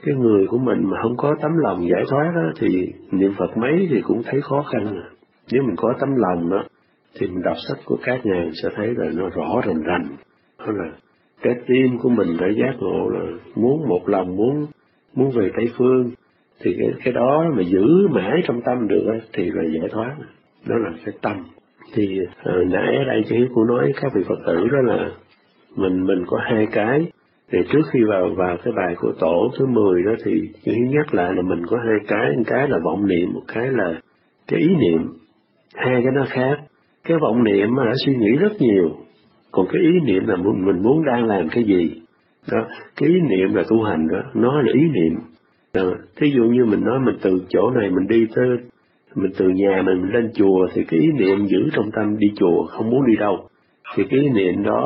Cái người của mình mà không có tấm lòng giải thoát đó, thì niệm Phật mấy thì cũng thấy khó khăn. Nếu mình có tấm lòng đó, thì mình đọc sách của các ngài sẽ thấy là nó rõ rành rành. Đó là cái tim của mình đã giác ngộ là muốn một lòng muốn về Tây Phương, thì cái đó mà giữ mãi trong tâm được thì là giải thoát. Đó là cái tâm. Thì nãy ở đây chị cô nói các vị Phật tử đó là mình có hai cái. Thì trước khi vào cái bài của tổ thứ 10 đó thì chị nhắc lại là mình có hai cái, một cái là vọng niệm, một cái là cái ý niệm. Hai cái nó khác. Cái vọng niệm đã suy nghĩ rất nhiều, còn cái ý niệm là mình muốn đang làm cái gì. Đó, cái ý niệm là tu hành đó, nó là ý niệm. Đó, thí dụ như mình nói mình từ chỗ này mình đi tới, mình từ nhà mình lên chùa thì cái ý niệm giữ trong tâm đi chùa, không muốn đi đâu. Thì cái ý niệm đó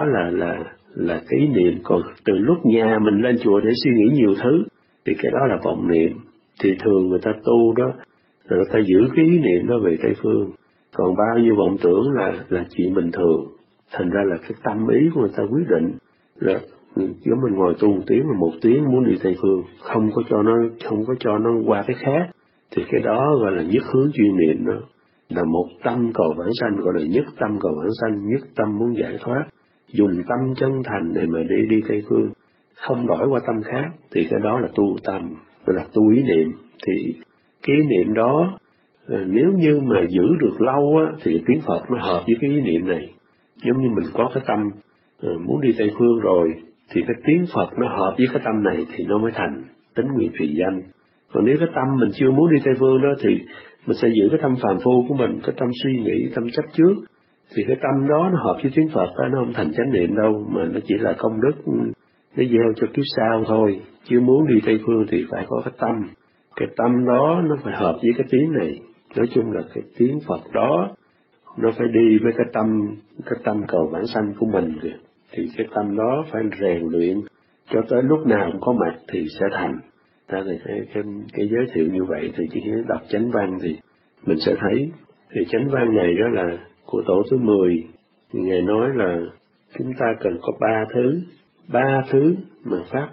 là cái ý niệm. Còn từ lúc nhà mình lên chùa để suy nghĩ nhiều thứ thì cái đó là vọng niệm. Thì thường người ta tu đó, người ta giữ cái ý niệm đó về Tây Phương. Còn bao nhiêu vọng tưởng là chuyện bình thường. Thành ra là cái tâm ý của người ta quyết định. Là giống mình ngồi tu 1 tiếng là 1 tiếng muốn đi Tây Phương, không có cho nó qua cái khác. Thì cái đó gọi là nhất hướng chuyên niệm đó. Là một tâm cầu vãng sanh, gọi là nhất tâm cầu vãng sanh, nhất tâm muốn giải thoát. Dùng tâm chân thành để mà đi Tây Phương, không đổi qua tâm khác, thì cái đó là tu tâm, gọi là tu ý niệm. Thì cái ý niệm đó nếu như mà giữ được lâu á, thì tiếng Phật nó hợp với cái ý niệm này. Giống như mình có cái tâm muốn đi Tây Phương rồi, thì cái tiếng Phật nó hợp với cái tâm này thì nó mới thành tín nguyện trì danh. Còn nếu cái tâm mình chưa muốn đi Tây Phương đó, thì mình sẽ giữ cái tâm phàm phu của mình, cái tâm suy nghĩ, tâm chấp trước. Thì cái tâm đó nó hợp với tiếng Phật đó, nó không thành chánh niệm đâu, mà nó chỉ là công đức nó gieo cho kiếp sau thôi. Chứ muốn đi Tây Phương thì phải có cái tâm. Cái tâm đó nó phải hợp với cái tiếng này. Nói chung là cái tiếng Phật đó nó phải đi với cái tâm cầu vãng sanh của mình kìa. Thì cái tâm đó phải rèn luyện cho tới lúc nào cũng có mặt thì sẽ thành. Ta thì cái giới thiệu như vậy thì chỉ đọc chánh văn thì mình sẽ thấy. Thì chánh văn này đó là của tổ thứ 10. Ngài nói là chúng ta cần có 3 thứ mà phát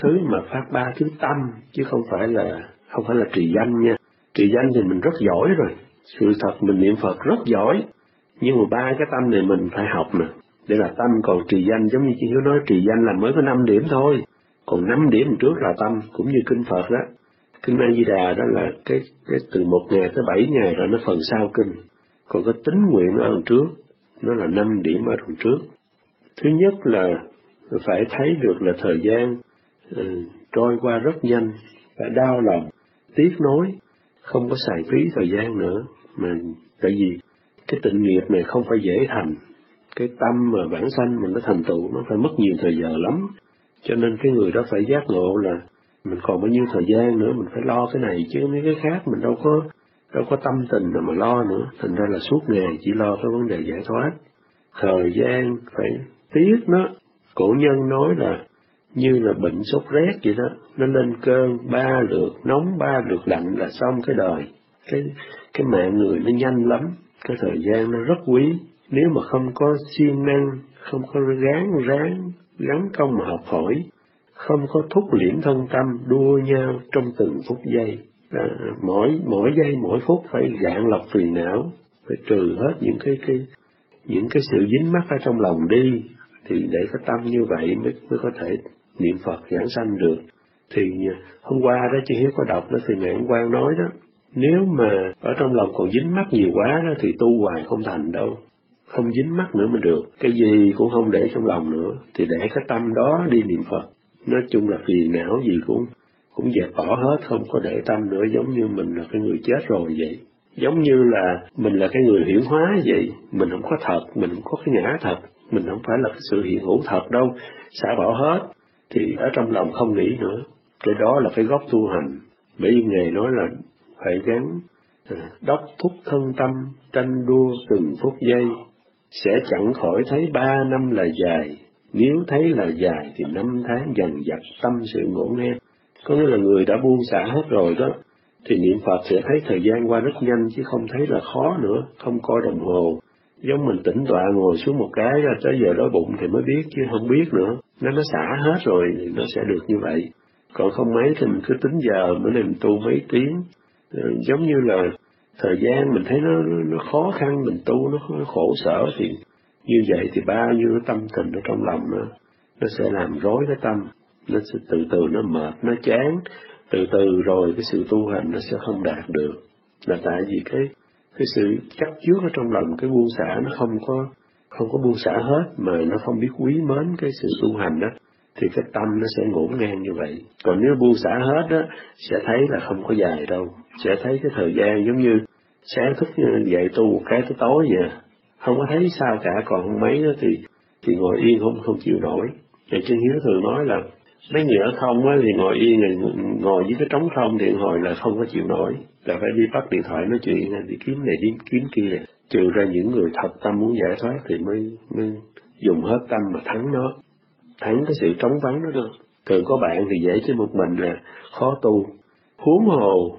3 thứ tâm, chứ không phải là trì danh nha. Trì danh thì mình rất giỏi rồi, sự thật mình niệm Phật rất giỏi, nhưng mà 3 cái tâm này mình phải học nè, để là tâm. Còn trì danh giống như chị Hiếu nói, trì danh là mới có 5 điểm thôi, còn 5 điểm trước là tâm, cũng như kinh Phật đó. Kinh A Di Đà đó là cái từ 1 ngày tới 7 ngày rồi nó phần sau kinh. Còn cái tín nguyện ở đằng trước, nó là 5 điểm ở đằng trước. Thứ nhất là phải thấy được là thời gian trôi qua rất nhanh, phải đau lòng, tiếc nối, không có xài phí thời gian nữa. Mà tại vì cái tịnh nghiệp này không phải dễ thành, cái tâm mà vãng sanh mình nó thành tựu nó phải mất nhiều thời giờ lắm. Cho nên cái người đó phải giác ngộ là mình còn bao nhiêu thời gian nữa, mình phải lo cái này chứ mấy cái khác mình đâu có tâm tình mà lo nữa. Thành ra là suốt ngày chỉ lo cái vấn đề giải thoát. Thời gian phải tiếc nó. Cổ nhân nói là như là bệnh sốt rét vậy đó, nó lên cơn 3 lượt nóng 3 lượt lạnh là xong cái đời. Cái mạng người nó nhanh lắm, cái thời gian nó rất quý. Nếu mà không có siêng năng, không có gắng công mà học hỏi, không có thúc liễm thân tâm đua nhau trong từng phút giây, mỗi giây mỗi phút phải gạn lọc phiền não, phải trừ hết những cái sự dính mắc ở trong lòng đi, thì để cái tâm như vậy mới có thể niệm Phật giảng sanh được. Thì hôm qua đó chị Hiếu có đọc đó, thì Ngài Ấn Quang nói đó, nếu mà ở trong lòng còn dính mắc nhiều quá đó thì tu hoài không thành đâu, không dính mắc nữa mới được, cái gì cũng không để trong lòng nữa, thì để cái tâm đó đi niệm Phật. Nói chung là phiền não gì cũng dẹp bỏ hết, không có để tâm nữa, giống như mình là cái người chết rồi vậy. Giống như là mình là cái người hiển hóa vậy, mình không có thật, mình không có cái ngã thật, mình không phải là cái sự hiện hữu thật đâu, xả bỏ hết, thì ở trong lòng không nghĩ nữa. Cái đó là cái gốc tu hành. Bởi vì Ngài nói là phải gắng đốc thúc thân tâm, tranh đua từng phút giây, sẽ chẳng khỏi thấy 3 năm là dài, nếu thấy là dài thì 5 tháng dần dặt tâm sự ngổn ngang. Có nghĩa là người đã buông xả hết rồi đó, thì niệm Phật sẽ thấy thời gian qua rất nhanh, chứ không thấy là khó nữa, không coi đồng hồ. Giống mình tĩnh tọa ngồi xuống một cái tới giờ đói bụng thì mới biết, chứ không biết nữa. Nó xả hết rồi thì nó sẽ được như vậy. Còn không mấy thì mình cứ tính giờ, bữa nay mình tu mấy tiếng. Giống như là thời gian mình thấy nó khó khăn, mình tu nó khổ sở, thì như vậy thì bao nhiêu cái tâm tình ở trong lòng nó sẽ làm rối cái tâm, nó sẽ từ từ nó mệt, nó chán, từ từ rồi cái sự tu hành nó sẽ không đạt được. Là tại vì cái sự chấp trước ở trong lòng, cái buông xả nó không có buông xả hết, mà nó không biết quý mến cái sự tu hành đó, thì cái tâm nó sẽ ngổn ngang như vậy. Còn nếu buông xả hết đó, sẽ thấy là không có dài đâu, sẽ thấy cái thời gian giống như sáng thức dậy tu một cái tới tối vậy, không có thấy sao cả. Còn không mấy đó thì ngồi yên không chịu nổi. Thì Chân Hiếu thường nói là mấy người ở không á thì ngồi yên, ngồi với cái trống không thì hồi là không có chịu nổi, là phải đi bắt điện thoại nói chuyện, đi kiếm này đi kiếm kia. Trừ ra những người thật tâm muốn giải thoát thì mới dùng hết tâm mà thắng cái sự trống vắng đó thôi. Thường có bạn thì dễ, chứ một mình là khó tu. Huống hồ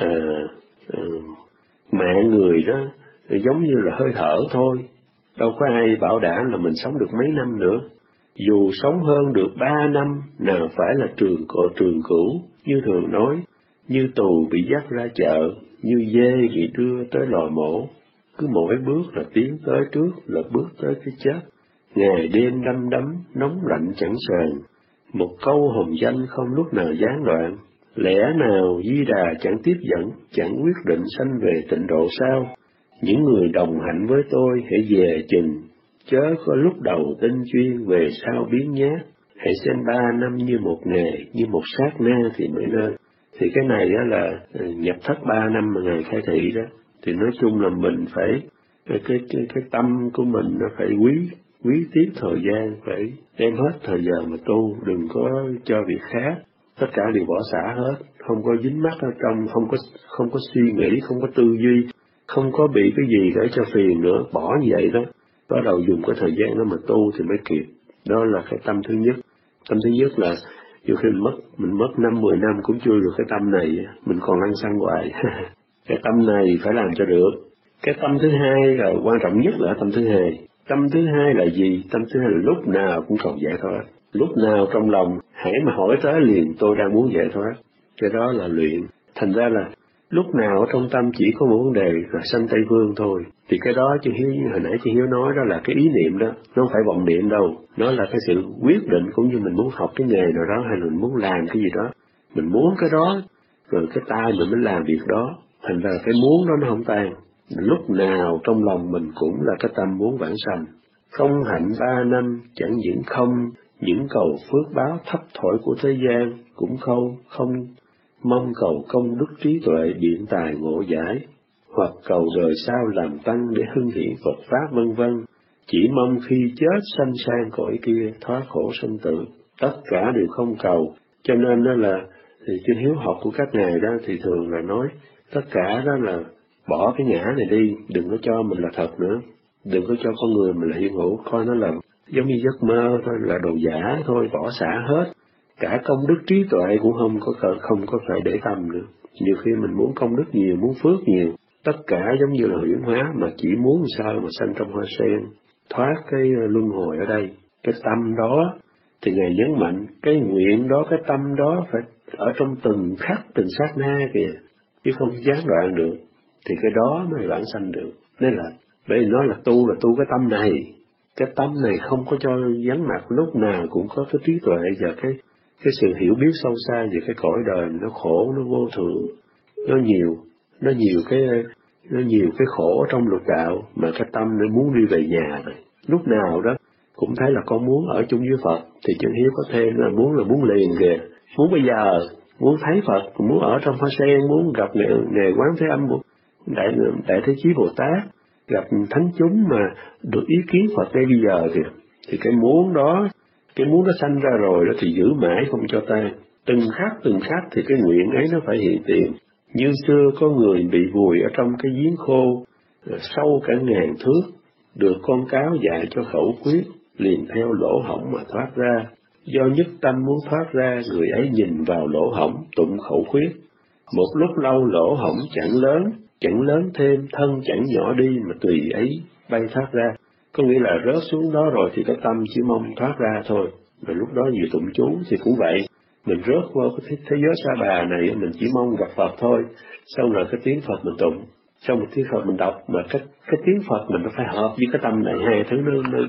mạng người đó giống như là hơi thở thôi, đâu có ai bảo đảm là mình sống được mấy năm nữa. Dù sống hơn được 3 năm, nào phải là trường cửu, như thường nói, như tù bị dắt ra chợ, như dê bị đưa tới lò mổ. Cứ mỗi bước là tiến tới trước, là bước tới cái chết. Ngày đêm đăm đắm, nóng lạnh chẳng sờn. Một câu hồng danh không lúc nào gián đoạn. Lẽ nào Di Đà chẳng tiếp dẫn, chẳng quyết định sanh về tịnh độ sao? Những người đồng hạnh với tôi hãy về chừng, chớ có lúc đầu tinh chuyên về sau biến nhát. Hãy xem 3 năm như một ngày, như một sát na thì mới nên. Thì cái này đó là nhập thất 3 năm mà Ngài khai thị đó. Thì nói chung là mình phải, cái tâm của mình nó phải quý tiếc thời gian, phải đem hết thời giờ mà tu, đừng có cho việc khác. Tất cả đều bỏ xả hết, không có dính mắc ở trong, không có suy nghĩ, không có tư duy, không có bị cái gì để cho phiền nữa, bỏ như vậy đó. Bắt đầu dùng cái thời gian đó mà tu thì mới kịp. Đó là cái tâm thứ nhất. Tâm thứ nhất là nhiều khi mình mất 5-10 năm cũng chưa được cái tâm này, mình còn lăn xăng hoài. Cái tâm này phải làm cho được. Cái tâm thứ hai là quan trọng nhất là tâm thứ hai. Tâm thứ hai là gì? Tâm thứ hai là lúc nào cũng cầu giải thoát. Lúc nào trong lòng hãy mà hỏi tới liền, tôi đang muốn giải thoát. Cái đó là luyện. Thành ra là lúc nào ở trong tâm chỉ có một vấn đề là sanh Tây Phương thôi. Thì cái đó hồi nãy chị Hiếu nói đó là cái ý niệm đó, nó không phải vọng niệm đâu. Nó là cái sự quyết định, cũng như mình muốn học cái nghề nào đó, hay là mình muốn làm cái gì đó. Mình muốn cái đó, rồi cái tay mình mới làm việc đó. Thành ra cái muốn đó nó không tan. Lúc nào trong lòng mình cũng là cái tâm muốn vãng sanh. Không hạnh 3 năm, chẳng những không, những cầu phước báo thấp thỏi của thế gian, cũng không mong cầu công đức trí tuệ biện tài ngộ giải, hoặc cầu đời sau làm tăng để hưng hiển Phật Pháp vân vân. Chỉ mong khi chết sanh sang cõi kia, thoát khổ sanh tử. Tất cả đều không cầu. Cho nên đó là thì trên hiếu học của các ngài đó thì thường là nói tất cả đó là bỏ cái ngã này đi, đừng có cho mình là thật nữa, đừng có cho con người mình là hiện hữu, coi nó là giống như giấc mơ thôi, là đồ giả thôi, bỏ xả hết. Cả công đức trí tuệ cũng không có phải để tâm nữa. Nhiều khi mình muốn công đức nhiều, muốn phước nhiều, tất cả giống như là huyễn hóa, mà chỉ muốn sao mà sanh trong hoa sen, thoát cái luân hồi ở đây. Cái tâm đó thì Ngài nhấn mạnh, cái nguyện đó, cái tâm đó phải ở trong từng khắc, từng sát na kìa, chứ không gián đoạn được. Thì cái đó mới vãng sanh được. Nên là, bởi vì nói là tu cái tâm này. Cái tâm này không có cho vắng mặt, lúc nào cũng có cái trí tuệ và cái sự hiểu biết sâu xa về cái cõi đời nó khổ, nó vô thường, nó nhiều cái khổ trong lục đạo, mà cái tâm nó muốn đi về nhà rồi. Lúc nào đó cũng thấy là con muốn ở chung với Phật, thì Chân Hiếu có thêm là muốn liền kìa, muốn bây giờ, muốn thấy Phật, muốn ở trong hoa sen, muốn gặp Ngài Quán Thế Âm, Đại Thế Chí Bồ Tát, gặp thánh chúng mà được ý kiến Phật ngay bây giờ kìa. Thì cái muốn đó sanh ra rồi đó thì giữ mãi không cho tan. Từng khắc thì cái nguyện ấy nó phải hiện tiền. Như xưa có người bị vùi ở trong cái giếng khô sâu cả 1000 thước, được con cáo dạy cho khẩu quyết, liền theo lỗ hổng mà thoát ra. Do nhất tâm muốn thoát ra, người ấy nhìn vào lỗ hổng tụng khẩu quyết. Một lúc lâu lỗ hổng chẳng lớn thêm, thân chẳng nhỏ đi, mà tùy ấy bay thoát ra. Có nghĩa là rớt xuống đó rồi thì cái tâm chỉ mong thoát ra thôi. Rồi lúc đó vừa tụng chú thì cũng vậy. Mình rớt vào cái thế giới sa bà này, mình chỉ mong gặp Phật thôi, xong rồi cái tiếng Phật mình tụng, xong một tiếng Phật mình đọc, mà cái tiếng Phật mình nó phải hợp với cái tâm này, hai thứ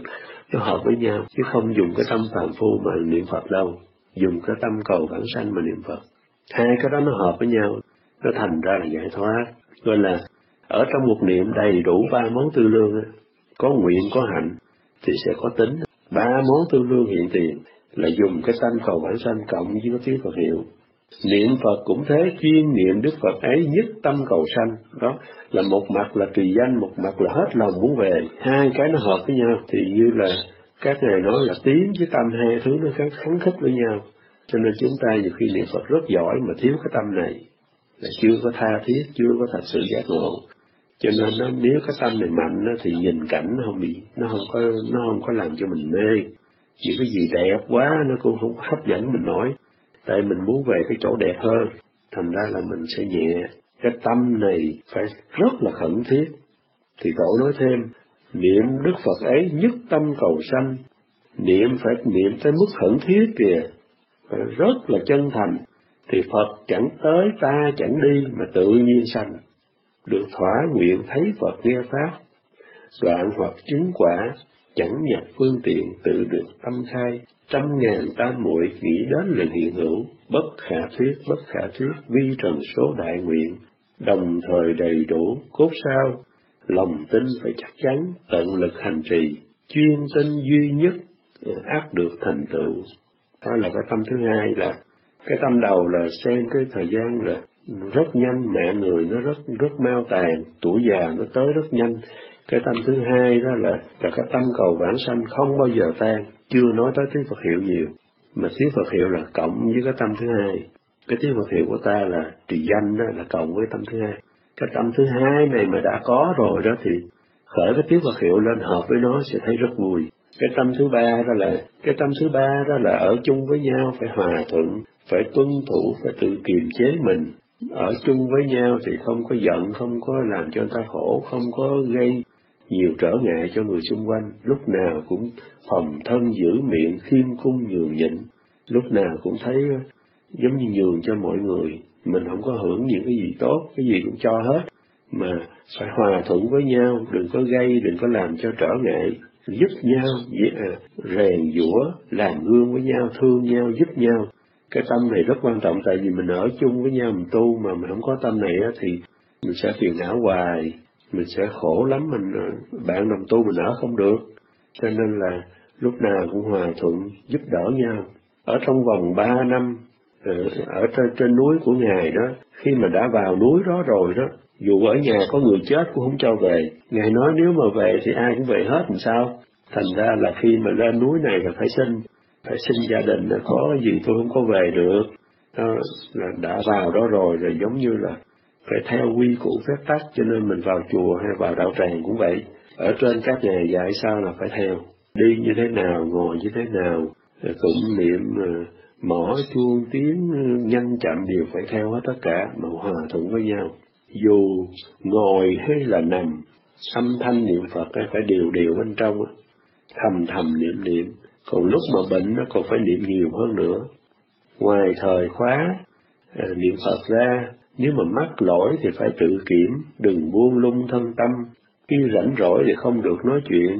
nó hợp với nhau, chứ không dùng cái tâm phàm phu mà niệm Phật đâu, dùng cái tâm cầu vãng sanh mà niệm Phật. Hai cái đó nó hợp với nhau, nó thành ra là giải thoát. Gọi là ở trong một niệm đầy đủ ba món tư lương, có nguyện, có hạnh thì sẽ có tính. Ba món tư lương hiện tiền là dùng cái tâm cầu vãng sanh cộng với cái tiếng Phật hiệu. Niệm Phật cũng thế, chuyên niệm Đức Phật ấy nhất tâm cầu sanh. Đó là một mặt là trì danh, một mặt là hết lòng muốn về. Hai cái nó hợp với nhau thì như là các ngài nói là tiếng với tâm, hai thứ nó khắng khích với nhau. Cho nên chúng ta nhiều khi niệm Phật rất giỏi mà thiếu cái tâm này, là chưa có tha thiết, chưa có thật sự giác ngộ. Cho nên nếu cái tâm này mạnh thì nhìn cảnh nó không có làm cho mình mê. Những cái gì đẹp quá nó cũng không hấp dẫn mình nổi, tại mình muốn về cái chỗ đẹp hơn, thành ra là mình sẽ nhẹ. Cái tâm này phải rất là khẩn thiết. Thì Tổ nói thêm, niệm Đức Phật ấy nhất tâm cầu sanh, niệm phải niệm tới mức khẩn thiết kìa, phải rất là chân thành, thì Phật chẳng tới ta chẳng đi mà tự nhiên sanh, được thỏa nguyện thấy Phật nghe Pháp, đoạn hoặc chứng quả, chẳng nhập phương tiện tự được tâm khai, trăm ngàn tam muội nghĩ đến liền hiện hữu, bất khả thuyết, vi trần số đại nguyện, đồng thời đầy đủ, cốt sao, lòng tin phải chắc chắn, tận lực hành trì, chuyên tinh duy nhất, ắt được thành tựu. Đó là cái tâm thứ hai. Là cái tâm đầu là xem cái thời gian là rất nhanh, mẹ người nó rất mau tàn, tuổi già nó tới rất nhanh. Cái tâm thứ hai đó là cái tâm cầu vãng sanh không bao giờ tan, chưa nói tới tiếng Phật hiệu nhiều, mà tiếng Phật hiệu là cộng với cái tâm thứ hai. Cái tiếng Phật hiệu của ta là trì danh đó, là cộng với tâm thứ hai. Cái tâm thứ hai này mà đã có rồi đó thì khởi cái tiếng Phật hiệu lên hợp với nó sẽ thấy rất vui. Cái tâm thứ ba đó là ở chung với nhau, phải hòa thuận, phải tuân thủ, phải tự kiềm chế mình. Ở chung với nhau thì không có giận, không có làm cho người ta khổ, không có gây nhiều trở ngại cho người xung quanh, lúc nào cũng phòng thân giữ miệng, khiêm cung nhường nhịn, lúc nào cũng thấy giống như nhường cho mọi người. Mình không có hưởng những cái gì tốt, cái gì cũng cho hết, mà phải hòa thuận với nhau, đừng có gây, đừng có làm cho trở ngại, giúp nhau, rèn giũa, làm gương với nhau, thương nhau, giúp nhau. Cái tâm này rất quan trọng, tại vì mình ở chung với nhau, mình tu mà mình không có tâm này thì mình sẽ phiền não hoài, mình sẽ khổ lắm, bạn đồng tu mình ở không được. Cho nên là lúc nào cũng hòa thuận, giúp đỡ nhau. Ở trong vòng 3 năm, ở trên núi của Ngài đó, khi mà đã vào núi đó rồi đó, dù ở nhà có người chết cũng không cho về. Ngài nói nếu mà về thì ai cũng về hết làm sao? Thành ra là khi mà lên núi này là phải xin gia đình, có gì tôi không có về được. Đó, là đã vào đó rồi giống như là phải theo quy củ phép tắc, cho nên mình vào chùa hay vào đạo tràng cũng vậy. Ở trên các ngài dạy sao là phải theo, đi như thế nào, ngồi như thế nào, tụng niệm, mõ chuông tiếng nhanh chậm đều phải theo hết tất cả, mà hòa thuận với nhau. Dù ngồi hay là nằm, âm thanh niệm Phật phải đều bên trong, thầm niệm. Còn lúc mà bệnh nó còn phải niệm nhiều hơn nữa. Ngoài thời khóa niệm Phật ra, nếu mà mắc lỗi thì phải tự kiểm, đừng buông lung thân tâm. Khi rảnh rỗi thì không được nói chuyện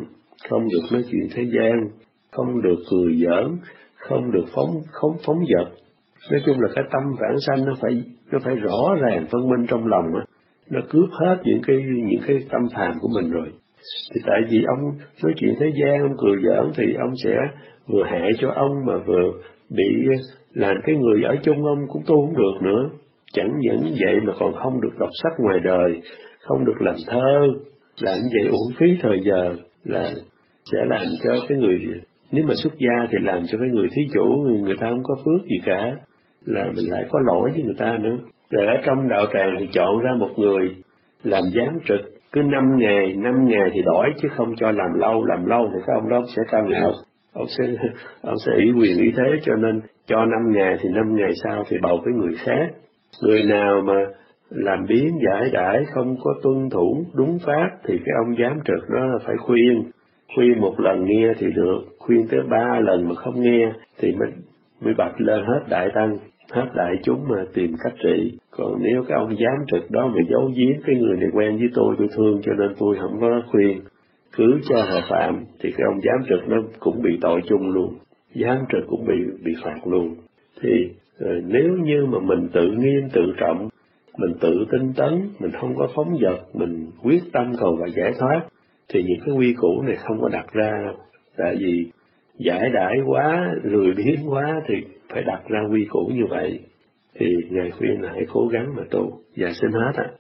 thế gian, không được cười giỡn, không được phóng dật. Nói chung là cái tâm vãng sanh nó phải rõ ràng phân minh trong lòng á, nó cướp hết những cái tâm phàm của mình rồi. Thì tại vì ông nói chuyện thế gian, ông cười giỡn thì ông sẽ vừa hại cho ông mà vừa bị làm cái người ở chung ông cũng tu không được nữa. Chẳng những vậy mà còn không được đọc sách ngoài đời, không được làm thơ, làm vậy uổng phí thời giờ, là sẽ làm cho cái người, nếu mà xuất gia thì làm cho cái người thí chủ, người ta không có phước gì cả, là mình lại có lỗi với người ta nữa. Rồi ở trong đạo tràng thì chọn ra một người làm giám trực, cứ 5 ngày thì đổi, chứ không cho làm lâu thì cái ông đó sẽ cao ngạo, ông sẽ ủy quyền ý thế, cho nên cho 5 ngày thì 5 ngày sau thì bầu cái người khác. Người nào mà làm biến giải đãi, không có tuân thủ đúng pháp thì cái ông giám trực đó là phải khuyên một lần nghe thì được, khuyên tới 3 lần mà không nghe thì mới bạch lên hết đại tăng, hết đại chúng mà tìm cách trị. Còn nếu cái ông giám trực đó mà giấu giếm cái người này quen với tôi thương cho nên tôi không có khuyên, cứ cho họ phạm, thì cái ông giám trực nó cũng bị tội chung luôn, giám trực cũng bị phạt luôn. Thì nếu như mà mình tự nghiêm tự trọng, mình tự tinh tấn, mình không có phóng dật, mình quyết tâm cầu và giải thoát, thì những cái quy củ này không có đặt ra đâu. Tại vì giải đãi quá, lười biếng quá thì phải đặt ra quy củ như vậy. Thì Ngài khuyên là hãy cố gắng mà tu. Dạ xin hết ạ.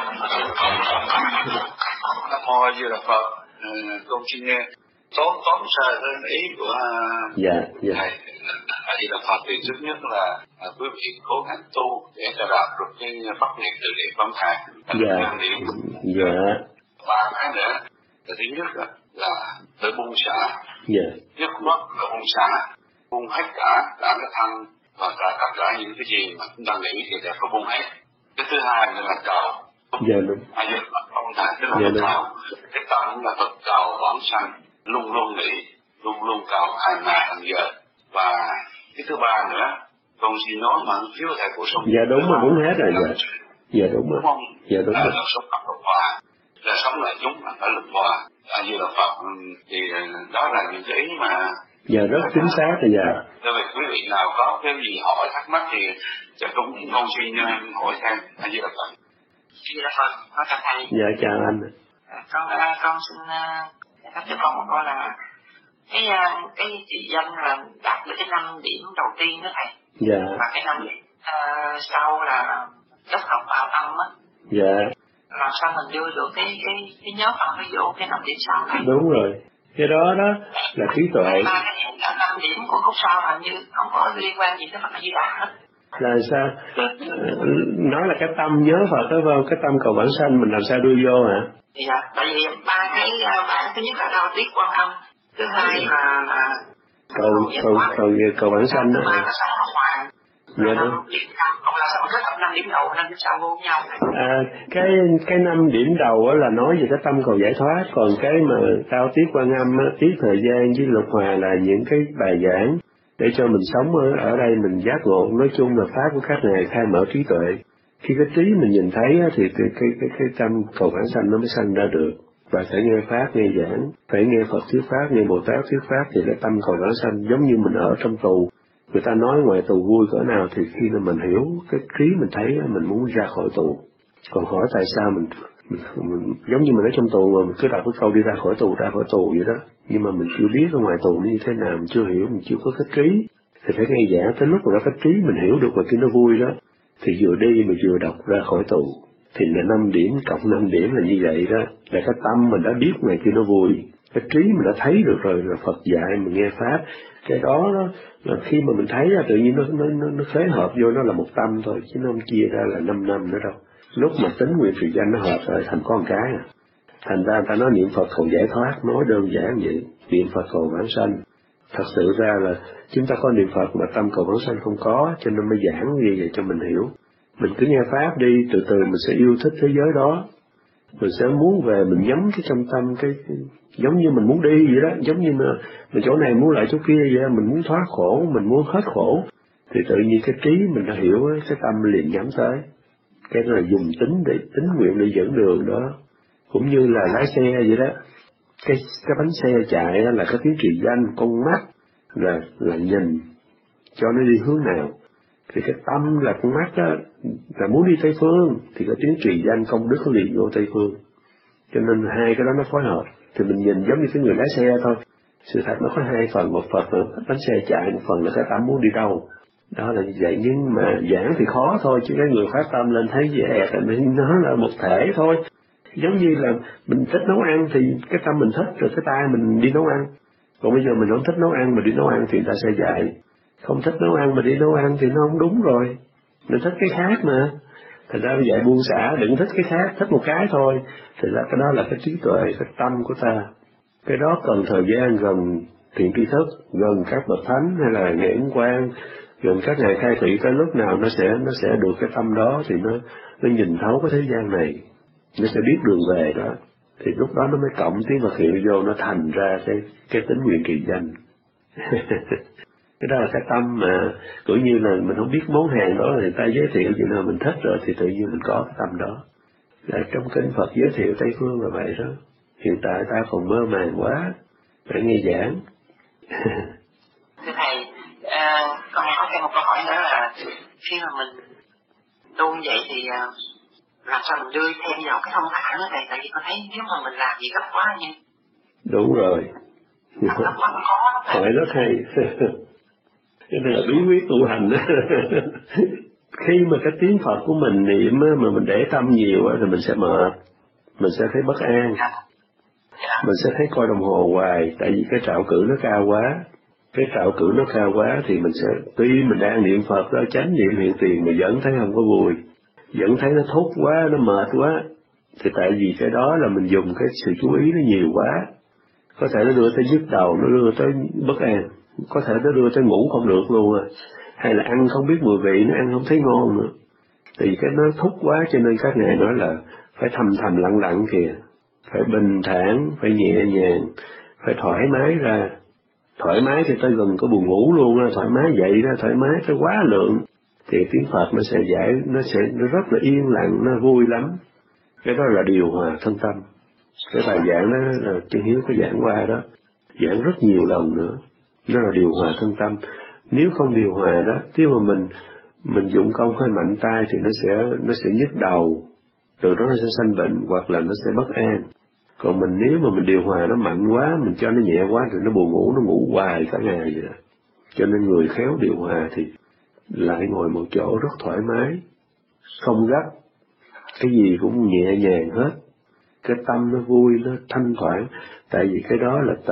Nam Mô A Di Đà Phật. Con xin tóm sơ ý của thầy A Di Đà Phật. Thì trước nhất là quý vị cố gắng tu để cho đạt được cái pháp niệm từ địa phẩm thải. Và cái nữa, thứ nhất là phải buông xả. Nhất mất là buông xả, buông hết cả cái thân và tất cả những cái gì mà chúng ta nghĩ thì phải buông hết. Cái thứ hai là cầu. A Di Đà Phật không thải, tức là Phật cầu. Cái tâm là Phật cầu vãng sanh, luôn luôn nghĩ, luôn luôn cầu hàng ngày hàng giờ. Và cái thứ ba nữa, con xin nói mà thiếu thầy bổ sung. Dạ đúng rồi, muốn hết rồi. Dạ đúng rồi. Dạ đúng rồi. Là sống pháp luật hòa, là sống lại chúng là phải luật hòa. A Di Đà Phật thì đó là những cái ý mà. Dạ rất chính xác rồi dạ. Nếu mà quý vị nào có cái gì hỏi thắc mắc thì con xin hỏi thêm. A Di Đà Phật. A Di Đà Phật, có chào thầy. Dạ chào anh. Con xin thắc cho con một câu là cái chỉ danh là đạt được cái 5 điểm đầu tiên đó thầy. Dạ. Và cái 5 điểm sau là kết hợp vào tâm á. Dạ. Làm sao mình đưa được cái nhớ phần nó vô cái 5 điểm sau này. Đúng rồi. Cái đó là trí tuệ. Cái 5 điểm của khúc sau hình như không có liên quan gì tới Phật A Di Đà hết. Là sao? Nói là cái tâm nhớ Phật đó vào cái tâm cầu vãng sanh mình làm sao đưa vô hả? Dạ, tại vì ba cái thứ nhất là đau tiếc quan âm, thứ hai là cầu vãng sanh đó. Thứ ba là xã hội hòa. Dạ đúng. Không là sao kết hợp 5 điểm đầu, 5 điểm sau vô nhau. Cái 5 điểm đầu là nói về cái tâm cầu giải thoát, còn cái mà đau tiếc quan âm, tiếc thời gian với lục hòa là những cái bài giảng để cho mình sống ở đây mình giác ngộ. Nói chung là pháp của các ngài khai mở trí tuệ. Khi cái trí mình nhìn thấy thì cái tâm cầu vãng sanh nó mới sanh ra được. Và phải nghe pháp, nghe giảng, phải nghe Phật thuyết pháp, nghe Bồ Tát thuyết pháp thì cái tâm cầu vãng sanh giống như mình ở trong tù. Người ta nói ngoài tù vui cỡ nào thì khi mà mình hiểu cái trí mình thấy mình muốn ra khỏi tù. Còn hỏi tại sao mình giống như mình ở trong tù mà mình cứ đọc cái câu đi ra khỏi tù vậy đó. Nhưng mà mình chưa biết ở ngoài tù nó như thế nào, mình chưa hiểu, mình chưa có cái trí. Thì phải nghe giảng tới lúc mà cái trí mình hiểu được và khi nó vui đó. Thì vừa đi mà vừa đọc ra khỏi tù. Thì là 5 điểm cộng 5 điểm là như vậy đó. Là cái tâm mình đã biết ngày kia nó vui. Cái trí mình đã thấy được rồi là Phật dạy mình nghe pháp. Cái đó là khi mà mình thấy ra tự nhiên nó khế hợp vô nó là một tâm thôi. Chứ nó không chia ra là 5 năm nữa đâu. Lúc mà tính nguyện trì danh nó hợp rồi thành con cái à. Thành ra người ta nói niệm Phật cầu giải thoát, nói đơn giản vậy. Niệm Phật cầu vãng sanh. Thật sự ra là chúng ta có niệm Phật mà tâm cầu vãng sanh không có, cho nên mới giảng như vậy cho mình hiểu. Mình cứ nghe pháp đi, từ từ mình sẽ yêu thích thế giới đó. Mình sẽ muốn về, mình nhắm cái trong tâm, cái giống như mình muốn đi vậy đó, giống như mình chỗ này muốn lại chỗ kia vậy, mình muốn thoát khổ, mình muốn hết khổ. Thì tự nhiên cái trí mình đã hiểu, cái tâm liền nhắm tới. Cái đó là dùng tính nguyện để dẫn đường đó. Cũng như là lái xe vậy đó. Cái bánh xe chạy đó là cái tiếng trì danh, con mắt là nhìn cho nó đi hướng nào. Thì cái tâm là con mắt đó, là muốn đi Tây Phương, thì cái tiếng trì danh công đức nó liền vô Tây Phương. Cho nên hai cái đó nó phối hợp. Thì mình nhìn giống như cái người lái xe thôi. Sự thật nó có hai phần, một phần là bánh xe chạy, một phần là cái tâm muốn đi đâu. Đó là như vậy, nhưng mà giảng thì khó thôi, chứ cái người phát tâm lên thấy dễ, nó là một thể thôi. Giống như là mình thích nấu ăn thì cái tâm mình thích, rồi cái tay mình đi nấu ăn. Còn bây giờ mình không thích nấu ăn mà đi nấu ăn thì người ta sẽ dạy. Không thích nấu ăn mà đi nấu ăn thì nó không đúng rồi. Mình thích cái khác mà. Thành ra dạy buông xả, đừng thích cái khác, thích một cái thôi. Thì ra cái đó là cái trí tuệ, cái tâm của ta. Cái đó cần thời gian gần thiện tri thức, gần các bậc thánh hay là nghệ ứng quang, gần các ngài khai thị tới lúc nào nó sẽ được cái tâm đó thì nó nhìn thấu cái thế gian này. Nó sẽ biết đường về đó. Thì lúc đó nó mới cộng tiếng Phật hiệu vô, nó thành ra cái tính nguyện trì danh. Cái đó là cái tâm mà cũng như là mình không biết món hàng đó là người ta giới thiệu gì nào mình thích rồi thì tự nhiên mình có cái tâm đó. Là trong kinh Phật giới thiệu Tây Phương là vậy đó. Hiện tại ta còn mơ màng quá, phải nghe giảng. Thưa Thầy, con có thêm một câu hỏi nữa là khi mà mình tu vậy thì làm sao mình đưa thêm vào cái thông thả nữa Thầy? Tại vì con thấy nếu mà mình làm gì gấp quá như đúng rồi. gấp quá nó khó. Hỏi rất hay. Cái này là bí quyết tu hành đó. Khi mà cái tiếng Phật của mình niệm mà mình để tâm nhiều thì mình sẽ mệt, mình sẽ thấy bất an, mình sẽ thấy coi đồng hồ hoài, tại vì cái trạo cử nó cao quá. Cái trạo cử nó cao quá thì mình sẽ, tuy mình đang niệm Phật đó, chánh niệm hiện tiền mà vẫn thấy không có vui, vẫn thấy nó thúc quá, nó mệt quá, thì tại vì cái đó là mình dùng cái sự chú ý nó nhiều quá. Có thể nó đưa tới nhức đầu, nó đưa tới bất an, có thể nó đưa tới ngủ không được luôn hay là ăn không biết mùi vị, nó ăn không thấy ngon nữa. Thì cái nó thúc quá cho nên các ngài nói là phải thầm thầm lặng lặng kìa, phải bình thản, phải nhẹ nhàng, phải thoải mái ra. Thoải mái thì tới gần có buồn ngủ luôn á, thoải mái dậy ra, thoải mái tới quá lượng. Thì tiếng Phật nó sẽ giải, nó rất là yên lặng, nó vui lắm. Cái đó là điều hòa thân tâm. Cái bài giảng đó là Chân Hiếu có giảng qua đó, giảng rất nhiều lần nữa. Nó là điều hòa thân tâm. Nếu không điều hòa đó, nếu mà mình dụng công hơi mạnh tay thì nó sẽ nhức đầu, từ đó nó sẽ sanh bệnh hoặc là nó sẽ bất an. Còn nếu mà mình điều hòa nó mạnh quá, mình cho nó nhẹ quá thì nó buồn ngủ, nó ngủ hoài cả ngày vậy đó. Cho nên người khéo điều hòa thì lại ngồi một chỗ rất thoải mái, không gấp, cái gì cũng nhẹ nhàng hết. Cái tâm nó vui, nó thanh thoảng, tại vì cái đó là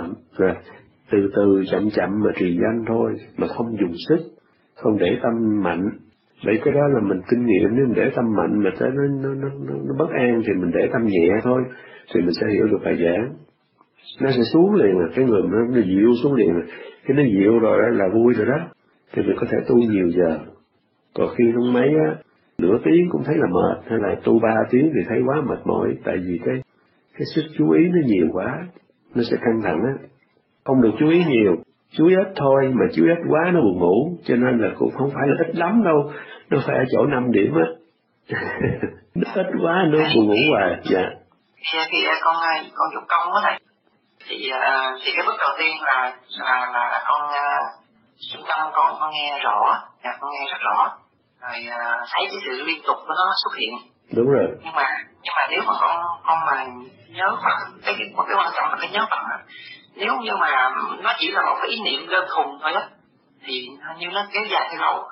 từ từ chậm chậm mà trì danh thôi, mà không dùng sức, không để tâm mạnh. Vậy cái đó là mình kinh nghiệm, nếu mình để tâm mạnh mà tới nó bất an thì mình để tâm nhẹ thôi, thì mình sẽ hiểu được bài giảng. Nó sẽ xuống liền, cái người nó dịu xuống liền, cái nó dịu rồi đó là vui rồi đó, thì mình có thể tu nhiều giờ. Còn khi không mấy á, nửa tiếng cũng thấy là mệt, hay là tu 3 tiếng thì thấy quá mệt mỏi, tại vì cái sức chú ý nó nhiều quá, nó sẽ căng thẳng á. Không được chú ý nhiều, chú ý ít thôi, mà chú ý ít quá nó buồn ngủ, cho nên là cũng không phải là ít lắm đâu, nó phải ở chỗ 5 điểm á. Nó ít quá nó buồn ngủ hoài. Dạ. Khi con dụng công đó này, thì cái bước đầu tiên là con trung tâm con nghe rõ, con nghe rất rõ, rồi thấy cái sự liên tục của nó xuất hiện. Đúng rồi. Nhưng mà nếu mà con mà nhớ Phật, cái quan trọng là cái nhớ Phật. Nếu như mà nó chỉ là một cái ý niệm đơn thuần thôi á, thì hình như nó kéo dài theo lâu,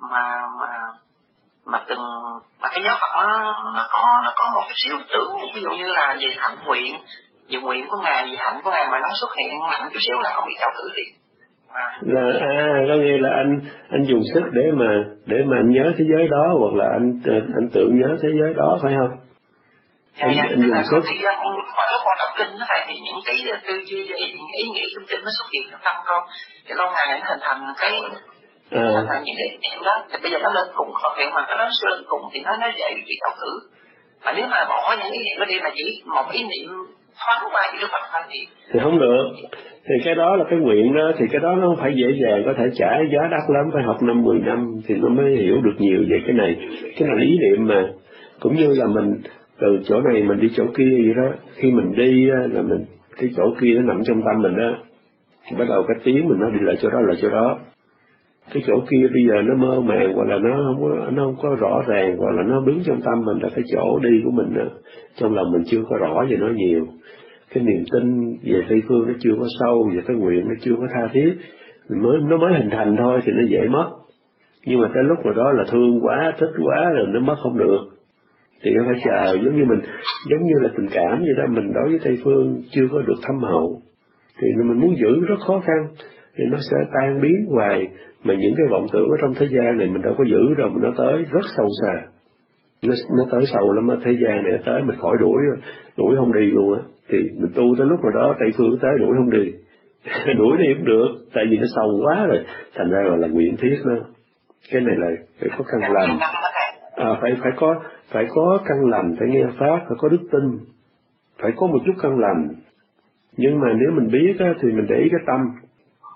mà cái nhớ Phật nó có một cái xíu tưởng, ví dụ như là về hạnh nguyện, về nguyện của ngài, về hạnh của ngài mà nó xuất hiện mạnh chút xíu là không bị trào cử liền. Có nghĩa là anh dùng sức để mà anh nhớ thế giới đó, hoặc là anh tự nhớ thế giới đó, phải không? Anh dùng sức. Thì lúc con đọc kinh nó thì những cái tư duy những ý nghĩ trong kinh nó xuất hiện trong tâm con, cái lâu ngày nó hình thành thành những cái niệm đó, thì bây giờ nó lên cùng Phật hiệu, mà nó lên cùng thì nó dễ bị trào cử. Mà nếu mà bỏ những ý niệm đó đi, mà chỉ một ý niệm thoáng qua thì Đức Phật thôi thì không được. Thì cái đó là cái nguyện đó, thì cái đó nó không phải dễ dàng có thể trả giá đắt lắm, phải học 5-10 năm thì nó mới hiểu được nhiều về cái này. Cái này lý niệm mà, cũng như là mình từ chỗ này mình đi chỗ kia vậy đó, khi mình đi là mình cái chỗ kia nó nằm trong tâm mình đó, bắt đầu cái tiếng mình nó đi lại chỗ đó là chỗ đó. Cái chỗ kia bây giờ nó mơ màng, hoặc là nó không có rõ ràng, hoặc là nó đứng trong tâm mình, là cái chỗ đi của mình đó, trong lòng mình chưa có rõ về nó nhiều. Cái niềm tin về Tây Phương nó chưa có sâu, về cái nguyện nó chưa có tha thiết, nó mới hình thành thôi thì nó dễ mất. Nhưng mà tới lúc rồi đó là thương quá, thích quá rồi nó mất không được. Thì nó phải chờ, giống như là tình cảm vậy đó, mình đối với Tây Phương chưa có được thâm hậu, thì mình muốn giữ rất khó khăn, thì nó sẽ tan biến hoài. Mà những cái vọng tưởng ở trong thế gian này mình đâu có giữ đâu, mà nó tới rất sâu xa. Nó tới sâu lắm á, thế gian này tới mình khỏi đuổi không đi luôn á. Thì mình tu tới lúc rồi đó, Tây Phương tới đuổi không đi. Đuổi đi cũng được, tại vì nó sâu quá rồi, thành ra là nguyện thiết đó. Cái này là phải có căn lành. Phải có căn lành, phải nghe pháp, phải có đức tin, phải có một chút căn lành. Nhưng mà nếu mình biết á, thì mình để ý cái tâm.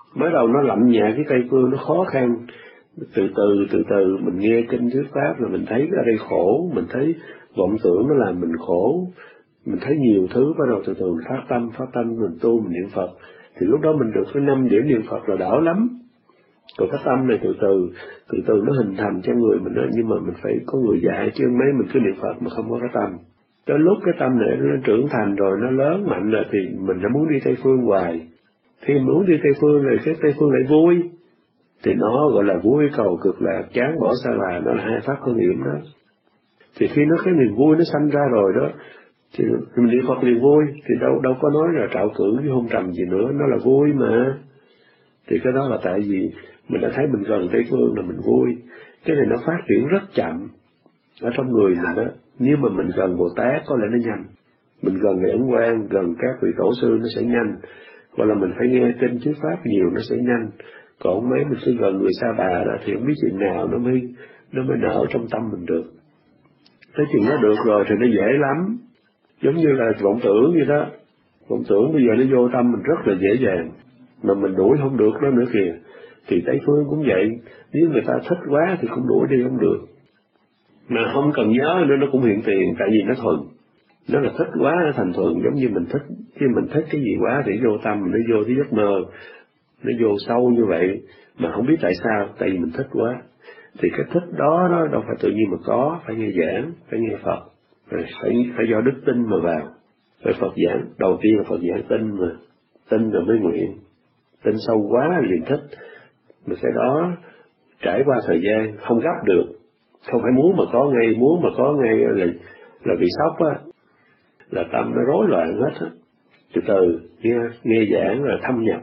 Mới đầu nó lậm nhẹ cái Tây phương, nó khó khăn. Từ từ mình nghe kinh thuyết pháp là mình thấy ở đây khổ, mình thấy vọng tưởng nó làm mình khổ, mình thấy nhiều thứ, bắt đầu từ từ mình phát tâm mình tu, mình niệm Phật, thì lúc đó mình được cái 5 điểm niệm Phật là đỡ lắm. Còn cái tâm này từ từ nó hình thành cho người mình đó, nhưng mà mình phải có người dạy, chứ mấy mình cứ niệm Phật mà không có cái tâm. Tới lúc cái tâm này nó trưởng thành rồi, nó lớn mạnh rồi thì mình đã muốn đi Tây phương hoài. Khi muốn đi Tây phương rồi cái Tây phương lại vui, thì nó gọi là vui cầu cực lạc, chán bỏ xa là, nó là hai pháp khởi niệm đó. Thì khi nó cái niềm vui nó sanh ra rồi đó, thì mình niệm Phật liền vui, thì đâu có nói là trạo cử với hôn trầm gì nữa, nó là vui mà. Thì cái đó là tại vì mình đã thấy mình gần Tây phương là mình vui. Cái này nó phát triển rất chậm ở trong người mình đó. Nếu mà mình gần Bồ Tát có lẽ nó nhanh, mình gần Ngài Ấn Quang, gần các vị tổ sư nó sẽ nhanh, hoặc là mình phải nghe kinh thuyết pháp nhiều nó sẽ nhanh. Còn mấy mình cứ gần người Sa Bà đó thì không biết chuyện nào nó mới nở trong tâm mình được. Cái chuyện nó được rồi thì nó dễ lắm. Giống như là vọng tưởng vậy đó. Vọng tưởng bây giờ nó vô tâm mình rất là dễ dàng, mà mình đuổi không được nó nữa kìa. Thì Tây phương cũng vậy, nếu người ta thích quá thì cũng đuổi đi không được. Mà không cần nhớ nữa nó cũng hiện tiền, tại vì nó thuần. Nó là thích quá nó thành thuần, giống như mình thích, khi mình thích cái gì quá thì vô tâm, nó vô cái giấc mơ, nó vô sâu như vậy, mà không biết tại sao, tại vì mình thích quá. Thì cái thích đó nó đâu phải tự nhiên mà có, phải nghe giảng, phải nghe Phật, phải do đức tin mà vào. Phải Phật giảng, đầu tiên là Phật giảng tin mà, tin rồi mới nguyện, tin sâu quá liền thích. Mà cái đó trải qua thời gian không gấp được, không phải muốn mà có ngay là bị sốc á, là tâm nó rối loạn hết á. Từ từ nghe giảng là thâm nhập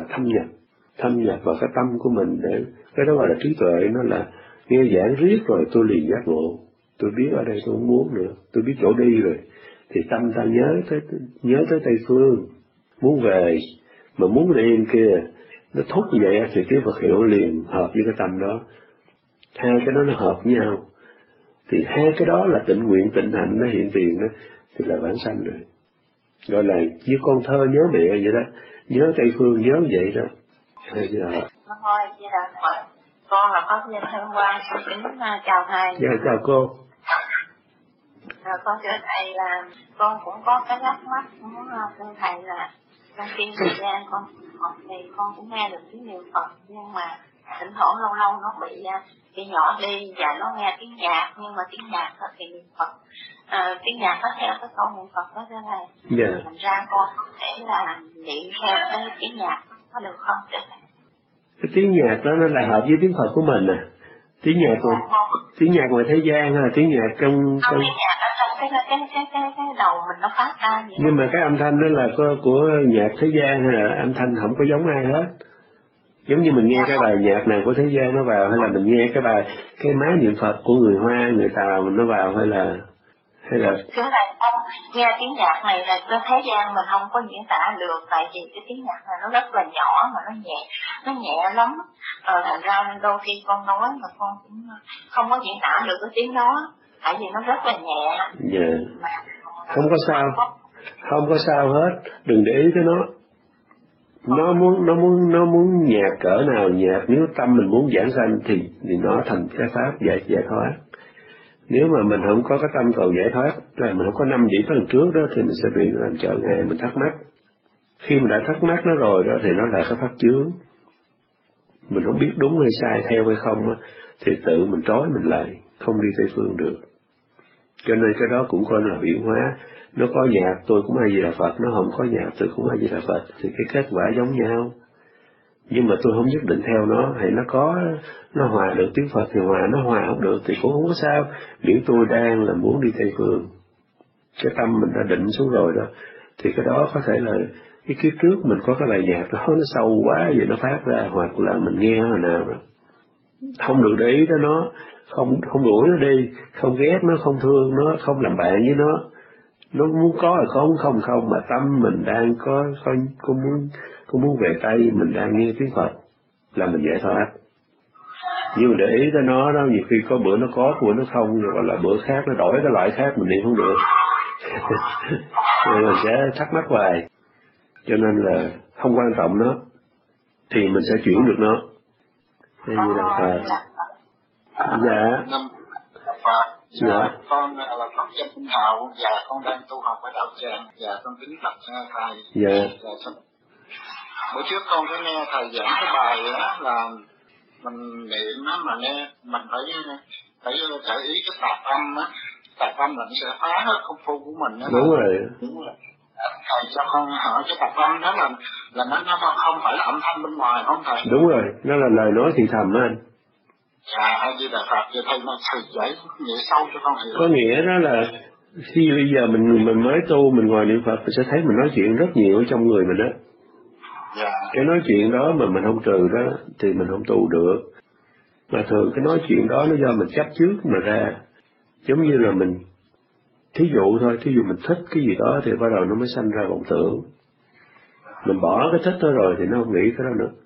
vào cái tâm của mình, để cái đó gọi là trí tuệ. Nó là nghe giảng riết rồi tôi liền giác ngộ, tôi biết ở đây tôi không muốn nữa, tôi biết chỗ đi rồi, thì tâm ta nhớ tới Tây phương, muốn về, mà muốn đi kia nó thúc như vậy thì cái vật hiệu liền hợp với cái tâm đó. Hai cái đó nó hợp với nhau, thì hai cái đó là tịnh nguyện tịnh hạnh nó hiện tiền đó, thì là vãng sanh rồi. Gọi là như con thơ nhớ mẹ vậy đó, nhớ Tây phương nhớ vậy đó. Hay giờ con là có nhân thân quan, con kính chào thầy. Dạ chào cô. Con thưa thầy là con cũng có cái thắc mắc muốn thưa thầy là trong khi thời gian con học thì con cũng nghe được tiếng niệm Phật, nhưng mà thỉnh thoảng lâu nó bị nhỏ đi và nó nghe tiếng nhạc, nhưng mà tiếng nhạc đó thì niệm Phật, tiếng nhạc nó theo cái câu niệm Phật đó thưa thầy. Dạ. Thành ra con có thể là niệm theo cái tiếng nhạc có được không thưa thầy? Cái tiếng nhạc đó nó là hợp với tiếng Phật của mình à? Tiếng nhạc ngoài thế gian hay là tiếng nhạc trong tiếng nhạc ở trong cái đầu mình nó phát ra vậy. Nhưng mà cái âm thanh đó là của nhạc thế gian hay là âm thanh không có giống ai hết? Giống như mình nghe cái bài nhạc nào của thế gian nó vào, hay là mình nghe cái máy niệm Phật của người Hoa, người Tàu mình nó vào, hay là Cứ này ông nghe tiếng nhạc này là cái thế gian mình không có diễn tả được, tại vì cái tiếng nhạc này nó rất là nhỏ mà nó nhẹ lắm. Thành ra đôi khi con nói mà con cũng không có diễn tả được cái tiếng đó, tại vì nó rất là nhẹ. Dạ. Không có sao hết, đừng để ý tới nó. Nó muốn nhạc cỡ nào nhạc, nếu tâm mình muốn giảng sanh thì nó thành cái pháp giải thoát. Nếu mà mình không có cái tâm cầu giải thoát, là mình không có 5 điểm lần trước đó, thì mình sẽ bị làm trở ngại, mình thắc mắc. Khi mình đã thắc mắc nó rồi đó, thì nó là cái pháp chướng. Mình không biết đúng hay sai, theo hay không đó, thì tự mình trói mình lại, không đi Tây phương được. Cho nên cái đó cũng coi là biến hóa. Nó có nhạc tôi cũng hay gì là Phật, nó không có nhạc tôi cũng hay gì là Phật, thì cái kết quả giống nhau. Nhưng mà tôi không nhất định theo nó, hay nó hòa được tiếng Phật thì hòa, nó hòa không được thì cũng không có sao, miễn tôi đang là muốn đi Tây phương. Cái tâm mình đã định xuống rồi đó, thì cái đó có thể là cái kiếp trước mình có cái bài nhạc đó nó sâu quá vậy nó phát ra, hoặc là mình nghe hồi nào đó không được để ý tới nó, không đuổi nó đi, không ghét nó, không thương nó, không làm bạn với nó muốn có là không, mà tâm mình đang có muốn về Tây, mình đang nghe tiếng Phật là mình giải thoát. Nhưng mà để ý tới nó đó, nhiều khi có bữa nó có, bữa nó không, hoặc là bữa khác nó đổi cái loại khác mình niệm không được. Nên mình sẽ thắc mắc hoài, cho nên là không quan trọng nó. thì mình sẽ chuyển được nó. Đây như là Phật. Dạ. Dạ. Con là con Trần Minh Hạo và con đang tu học ở đạo tràng và con kính bạch thầy. Dạ. Bữa trước con có nghe thầy giảng cái bài đó là mình niệm á mà nghe mình phải để ý cái tạp âm á, tạp âm là nó sẽ phá hết công phu của mình đó. Đúng rồi. Thầy cho con hỏi cái tạp âm đó là nó không phải là âm thanh bên ngoài không thầy? Đúng rồi, nó là lời nói thì thầm á anh. Dạ, như là Phật vậy thầy mà thầy giải nghĩa sâu cho con hiểu. Có nghĩa đó là khi bây giờ mình mới tu, mình ngồi niệm Phật, mình sẽ thấy mình nói chuyện rất nhiều ở trong người mình đó. Dạ. Cái nói chuyện đó mà mình không trừ đó thì mình không tu được. Mà thường cái nói chuyện đó nó do mình chấp trước mà ra. Giống như là mình, thí dụ thôi, thí dụ mình thích cái gì đó thì bắt đầu nó mới sanh ra vọng tưởng. Mình bỏ cái thích đó rồi thì nó không nghĩ cái đó nữa.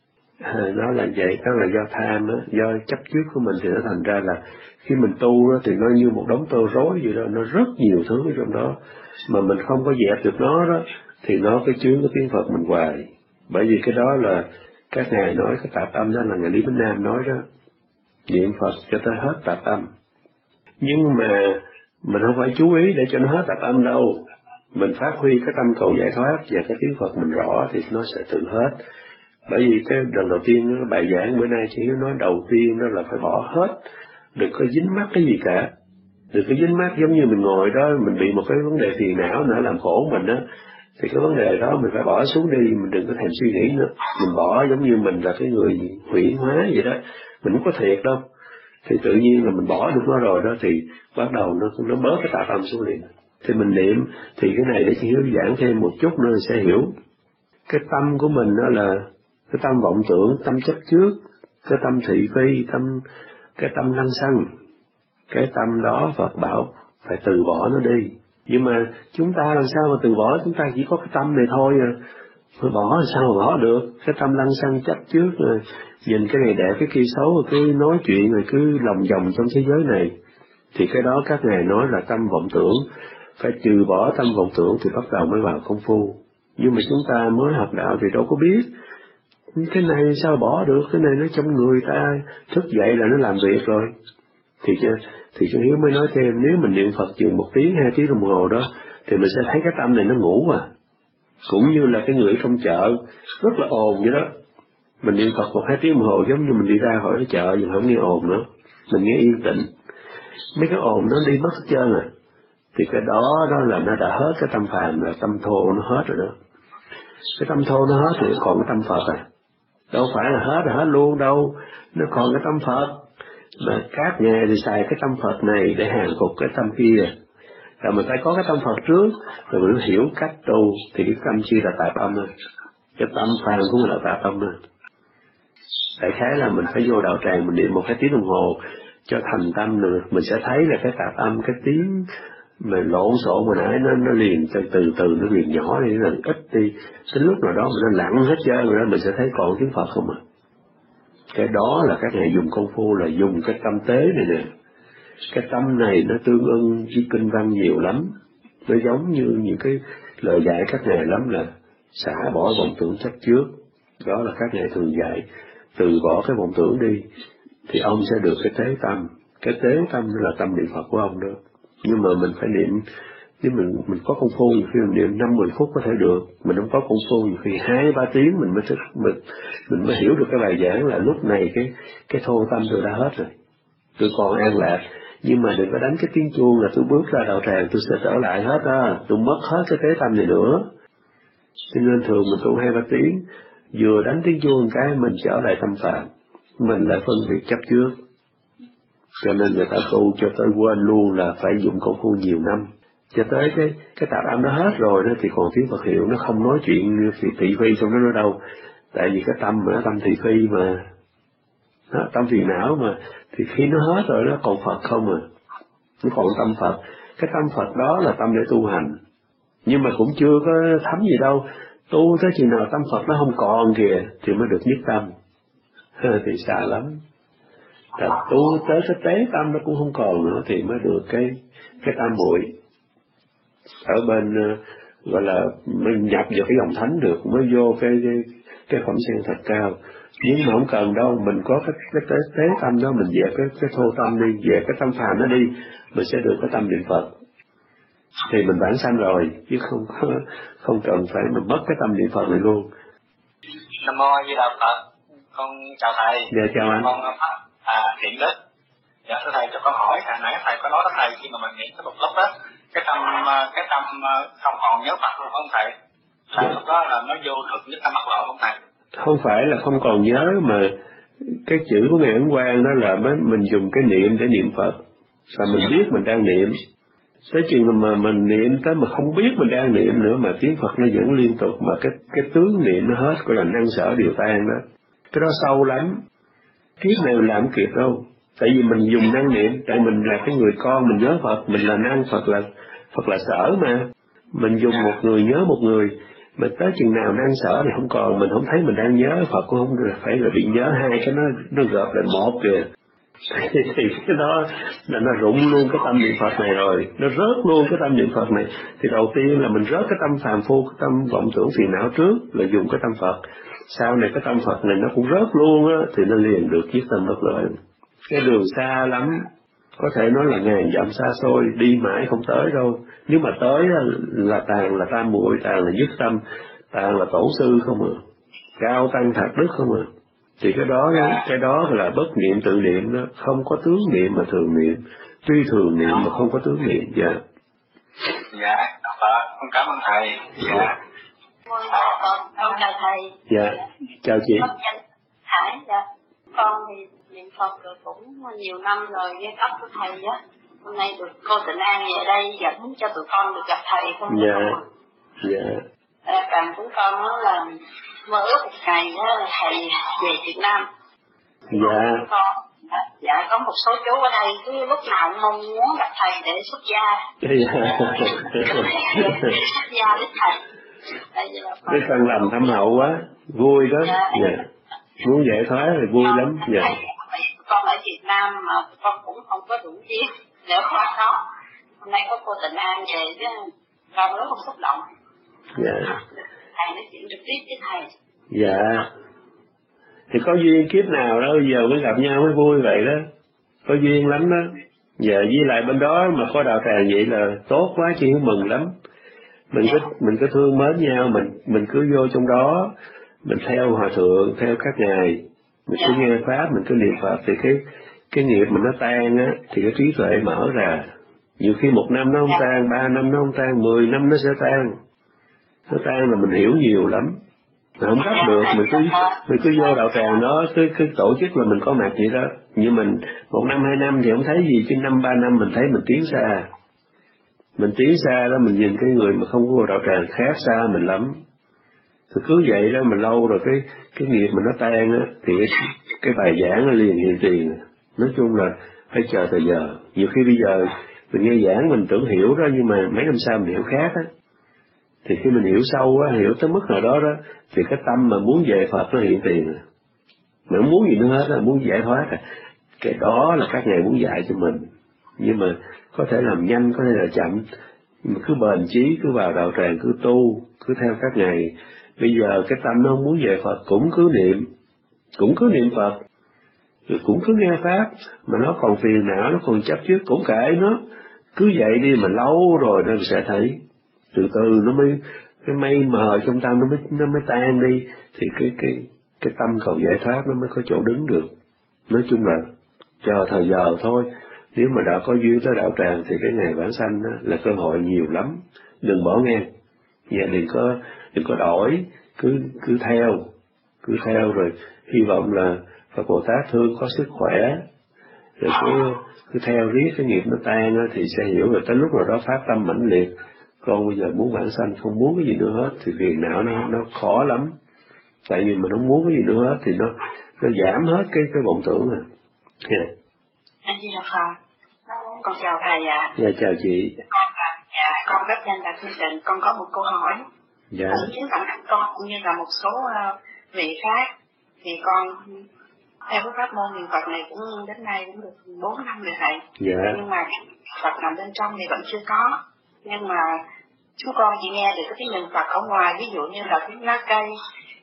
Nó là vậy, đó là do tham á, do chấp trước của mình thì nó thành ra là khi mình tu đó thì nó như một đống tơ rối vậy đó, nó rất nhiều thứ ở trong đó mà mình không có dẹp được nó đó thì nó cái chướng cái tiếng Phật mình hoài. Bởi vì cái đó là các ngài nói cái tạp âm đó là ngài Lý Bính Nam nói đó, niệm Phật cho tới hết tạp âm. Nhưng mà mình không phải chú ý để cho nó hết tạp âm đâu, mình phát huy cái tâm cầu giải thoát và cái tiếng Phật mình rõ thì nó sẽ tự hết. Bởi vì cái lần đầu tiên cái bài giảng bữa nay chỉ nói đầu tiên đó là phải bỏ hết, đừng có dính mắc cái gì cả, đừng có dính mắc. Giống như mình ngồi đó mình bị một cái vấn đề phiền não nữa làm khổ mình đó, thì cái vấn đề đó mình phải bỏ xuống đi, mình đừng có thèm suy nghĩ nữa. Mình bỏ giống như mình là cái người huyễn hóa vậy đó, mình không có thiệt đâu. Thì tự nhiên là mình bỏ được nó rồi đó thì bắt đầu nó bớt cái tạp âm xuống liền. Thì mình niệm thì cái này để chị Hiếu giảng thêm một chút nữa sẽ hiểu. Cái tâm của mình đó là cái tâm vọng tưởng, tâm chấp trước, cái tâm thị phi, cái tâm lăng xăng. Cái tâm đó Phật bảo phải từ bỏ nó đi. Nhưng mà chúng ta làm sao mà từ bỏ, chúng ta chỉ có cái tâm này thôi à. Phải bỏ sao mà bỏ được, cái tâm lăng xăng chấp trước rồi, nhìn cái này đẹp cái kia xấu rồi cứ nói chuyện rồi cứ lòng vòng trong thế giới này. Thì cái đó các ngài nói là tâm vọng tưởng, phải trừ bỏ tâm vọng tưởng thì bắt đầu mới vào công phu. Nhưng mà chúng ta mới học đạo thì đâu có biết, cái này sao bỏ được, cái này nó trong người ta, thức dậy là nó làm việc rồi. Thì chú Hiếu mới nói thêm, nếu mình niệm Phật chừng 1 tiếng 2 tiếng đồng hồ đó, thì mình sẽ thấy cái tâm này nó ngủ à. Cũng như là cái người trong chợ, rất là ồn vậy đó. Mình niệm Phật 1-2 tiếng đồng hồ giống như mình đi ra khỏi cái chợ, nhưng không nghe ồn nữa. Mình nghe yên tĩnh. Mấy cái ồn nó đi mất hết trơn à. Thì cái đó là nó đã hết cái tâm phàm, là tâm thô nó hết rồi đó. Cái tâm thô nó hết thì còn cái tâm Phật à. Đâu phải là hết luôn đâu, nó còn cái tâm Phật. Mà các ngài thì xài cái tâm Phật này để hàng phục cái tâm kia. Rồi mình phải có cái tâm Phật trước, rồi mình hiểu cách tu, thì cái tâm kia là tạp âm thôi. Cái tâm phàm cũng là tạp âm thôi. Đại khái là mình phải vô đạo tràng, mình niệm 1-2 tiếng đồng hồ cho thành tâm nữa, mình sẽ thấy là cái tạp âm, cái tiếng mà lộn xộn hồi nãy nó liền từ từ nó liền nhỏ đi, nó ít đi, đến lúc nào đó mà nó lặng hết trơn rồi đó mình sẽ thấy còn tiếng Phật không à. Cái đó là các ngài dùng công phu là dùng cái tâm tế này nè. Cái tâm này nó tương ưng với kinh văn nhiều lắm, nó giống như những cái lời dạy các ngài lắm là xả bỏ vọng tưởng chấp trước. Đó là các ngài thường dạy, từ bỏ cái vọng tưởng đi thì ông sẽ được cái tế tâm. Cái tế tâm là tâm niệm Phật của ông đó. Nhưng mà mình phải niệm, nếu mình có công phu, nhiều khi mình niệm 5-10 phút có thể được, mình không có công phu nhiều khi 2-3 tiếng mình mới hiểu được cái bài giảng là lúc này cái thô tâm tôi đã hết rồi, tôi còn an lạc. Nhưng mà đừng có đánh cái tiếng chuông là tôi bước ra đạo tràng tôi sẽ trở lại hết á, tôi mất hết cái tế tâm này nữa. Cho nên thường mình tu 2-3 tiếng, vừa đánh tiếng chuông cái mình trở lại tâm phạm, mình lại phân biệt chấp trước. Cho nên người ta tu cho tới quên luôn là phải dùng công phu nhiều năm, cho tới cái tạp âm nó hết rồi đó thì còn tiếng Phật hiệu, nó không nói chuyện thị phi trong đó nữa đâu. Tại vì cái tâm mà tâm thị phi mà, đó, tâm phiền não mà, thì khi nó hết rồi nó còn Phật không à, nó còn tâm Phật. Cái tâm Phật đó là tâm để tu hành, nhưng mà cũng chưa có thấm gì đâu. Tu tới chừng nào tâm Phật nó không còn kìa thì mới được nhất tâm, thì xa lắm. Tu tới cái tế tâm nó cũng không còn nữa thì mới được cái tam muội. Ở bên gọi là mới nhập vào cái dòng thánh được, mới vô cái phẩm sen thật cao. Nhưng mà không cần đâu, mình có cái tế tâm đó, mình dẹp cái thô tâm đi, dẹp cái tâm phàm nó đi, mình sẽ được cái tâm niệm Phật. Thì mình vãng sanh rồi, chứ không cần phải mình mất cái tâm niệm Phật này luôn. Nam mô A Di Đà Phật. Con chào thầy. Dạ chào anh. Con Thiện Đức. Dạ thưa thầy, cho con hỏi, hồi nãy thầy có nói với thầy khi mà mình niệm cái một lúc đó, cái tâm không còn nhớ Phật luôn không thầy? Là lúc đó là nó vô thực nhất tâm mắc lộ không thầy? Không phải là không còn nhớ, mà cái chữ của Ngài Ấn Quang đó là mình dùng cái niệm để niệm Phật, và mình biết mình đang niệm. Tới chừng mà mình niệm tới mà không biết mình đang niệm nữa, mà tiếng Phật nó vẫn liên tục, mà cái tướng niệm nó hết, gọi là năng sở điều tan đó. Cái đó sâu lắm, kiếp này mình làm kịp đâu. Tại vì mình dùng năng niệm, tại mình là cái người con, mình nhớ Phật, mình là năng Phật là sở mà. Mình dùng một người nhớ một người, mà tới chừng nào năng sở thì không còn, mình không thấy mình đang nhớ Phật, cũng không phải là bị nhớ, hai cái nó gộp lại một kìa. Thì cái đó là nó rụng luôn cái tâm niệm Phật này rồi, nó rớt luôn cái tâm niệm Phật này. Thì đầu tiên là mình rớt cái tâm phàm phu, cái tâm vọng tưởng phiền não trước, là dùng cái tâm Phật. Sau này cái tâm Phật này nó cũng rớt luôn á, thì nó liền được chiếc tâm bất lợi. Cái đường xa lắm, có thể nói là ngàn dặm xa xôi, đi mãi không tới đâu. Nếu mà tới là tàn là tam muội, tàn là nhất tâm, tàn là tổ sư không à, cao tăng thạc đức không à. Thì cái đó là bất niệm tự niệm đó, không có tướng niệm mà thường niệm, tuy thường niệm mà không có tướng niệm. Dạ. Dạ, con cảm ơn thầy. Dạ. Con chào thầy. Dạ, chào chị. Hải, dạ. Con thì niệm Phật rồi cũng nhiều năm rồi, nghe cấp của thầy á. Hôm nay được cô Tịnh An về đây dẫn cho tụi con được gặp thầy không? Dạ. Dạ. Càng chúng con đó là mơ ước một ngày đó thầy về Việt Nam. Dạ. Dạ, có một số chú ở đây cứ lúc nào cũng mong muốn gặp thầy để xuất gia. Xuất gia với thầy. Cái phần làm thâm hậu quá, vui đó. Dạ. Muốn giải thoát thì vui lắm. Dạ. Con ở Việt Nam mà con cũng không có đủ duyên để khóa đó. Hôm nay có cô Tịnh An về chứ con rất không xúc động. Dạ. Thầy nói chuyện trực tiếp với thầy. Dạ. Thì có duyên kiếp nào đó giờ mới gặp nhau mới vui vậy đó. Có duyên lắm đó. Giờ với lại bên đó mà có đạo tràng vậy là tốt quá, chị mừng lắm. Mình cứ thương mến nhau, mình cứ vô trong đó, mình theo hòa thượng, theo các ngài, mình cứ nghe pháp, mình cứ niệm Phật, thì cái nghiệp mình nó tan á, thì cái trí tuệ mở ra. Nhiều khi 1 năm nó không tan, 3 năm nó không tan, 10 năm nó sẽ tan. Nó tan là mình hiểu nhiều lắm. Mà không gấp được, mình cứ vô đạo tràng đó, cứ tổ chức là mình có mặt vậy đó. Nhưng mình 1 năm 2 năm thì không thấy gì, chứ 5-3 năm mình thấy mình tiến xa. Mình tiến xa đó, mình nhìn cái người mà không có vô đạo tràng khác xa mình lắm. Thì cứ vậy đó, mình lâu rồi cái nghiệp mình nó tan á, thì cái bài giảng nó liền hiện tiền. Nói chung là phải chờ thời giờ. Nhiều khi bây giờ mình nghe giảng mình tưởng hiểu đó, nhưng mà mấy năm sau mình hiểu khác á. Thì khi mình hiểu sâu á, hiểu tới mức nào đó đó, thì cái tâm mà muốn về Phật nó hiện tiền. Mà không muốn gì nữa hết, muốn giải thoát. Cái đó là các ngài muốn dạy cho mình. Nhưng mà có thể làm nhanh, có thể là chậm. Nhưng mà cứ bền chí, cứ vào đạo tràng, cứ tu, cứ theo các ngài. Bây giờ cái tâm nó không muốn về Phật, cũng cứ niệm Phật, rồi cũng cứ nghe Pháp, mà nó còn phiền não, nó còn chấp trước, cũng kệ nó. Cứ vậy đi mà lâu rồi nó sẽ thấy. Từ từ nó mới, cái mây mờ trong tâm nó mới tan đi, thì cái tâm cầu giải thoát nó mới có chỗ đứng được. Nói chung là chờ thời giờ thôi. Nếu mà đã có duyên tới đạo tràng thì cái ngày vãng sanh là cơ hội nhiều lắm. Đừng bỏ ngang. Và đừng có đổi, cứ theo rồi hy vọng là Phật Bồ Tát thương có sức khỏe. Rồi cứ theo riết cái nghiệp nó tan thì sẽ hiểu rồi tới lúc nào đó phát tâm mãnh liệt. Con bây giờ muốn vãng sanh, không muốn cái gì nữa hết thì phiền não nó khó lắm. Tại vì mình không muốn cái gì nữa hết thì nó giảm hết cái vọng tưởng à. Yeah. Anh Di Đà Phật. Con chào thầy ạ. Dạ chào chị. Dạ, con rất danh là Phương Trịnh, con có một câu hỏi. Dạ. Chính bản thân con cũng như là một số vị khác, thì con theo cái pháp môn niệm Phật này cũng đến nay cũng được 4 năm rồi thầy. Dạ. Nhưng mà Phật nằm bên trong thì vẫn chưa có. Nhưng mà chúng con chỉ nghe được cái tiếng niệm Phật ở ngoài, ví dụ như là tiếng lá cây,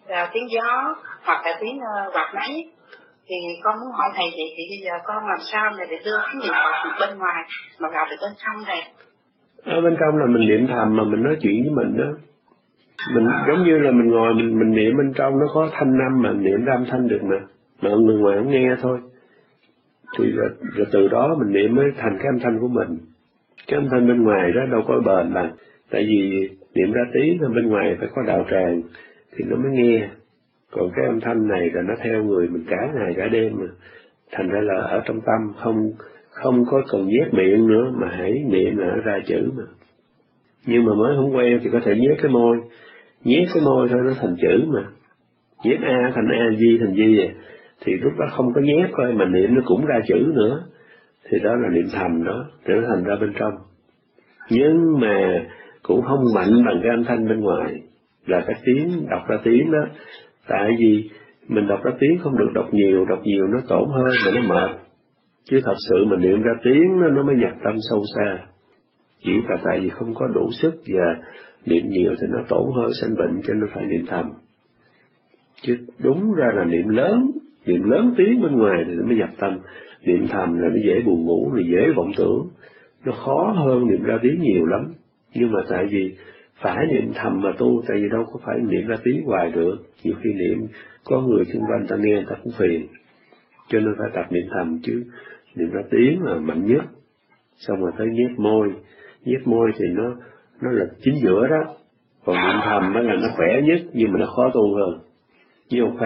tiếng gió hoặc là tiếng quạt máy. Thì con muốn hỏi thầy vậy, thì bây giờ con làm sao để đưa cái niệm Phật bên ngoài mà vào được bên trong này? Ở bên trong là mình niệm thầm mà mình nói chuyện với mình đó. Mình giống như là mình ngồi mình niệm bên trong nó có thanh âm mà niệm ra âm thanh được mà người ngoài không nghe thôi. Thì rồi từ đó mình niệm mới thành cái âm thanh của mình. Cái âm thanh bên ngoài đó đâu có bền bằng. Tại vì niệm ra tiếng bên ngoài phải có đạo tràng thì nó mới nghe. Còn cái âm thanh này là nó theo người mình cả ngày cả đêm mà. Thành ra là ở trong tâm không có cần nhét miệng nữa mà hãy niệm là nó ra chữ mà. Nhưng mà mới không quen thì có thể nhét cái môi thôi nó thành chữ mà. Nhét A thành A, Di thành Di vậy. Thì lúc đó không có nhét thôi mà niệm nó cũng ra chữ nữa. Thì đó là niệm thầm đó, để nó thành ra bên trong. Nhưng mà cũng không mạnh bằng cái âm thanh bên ngoài, là cái tiếng, đọc ra tiếng đó. Tại vì mình đọc ra tiếng không được đọc nhiều nó tổn hơi mà nó mệt. Chứ thật sự mình niệm ra tiếng nó mới nhập tâm sâu xa. Chỉ là tại vì không có đủ sức và niệm nhiều thì nó tổn hơi sanh bệnh cho nên phải niệm thầm. Chứ đúng ra là niệm lớn tiếng bên ngoài thì nó mới nhập tâm. Niệm thầm là nó dễ buồn ngủ, nó dễ vọng tưởng, nó khó hơn niệm ra tiếng nhiều lắm. Nhưng mà tại vì phải niệm thầm mà tu, tại vì đâu có phải niệm ra tiếng hoài được. Nhiều khi niệm có người xung quanh ta nghe ta cũng phiền, cho nên phải tập niệm thầm chứ. Niệm ra tiếng là mạnh nhất, xong rồi tới nhét môi thì nó là chính giữa đó. Còn niệm thầm đó là nó khỏe nhất nhưng mà nó khó tu hơn. Nhưng không phải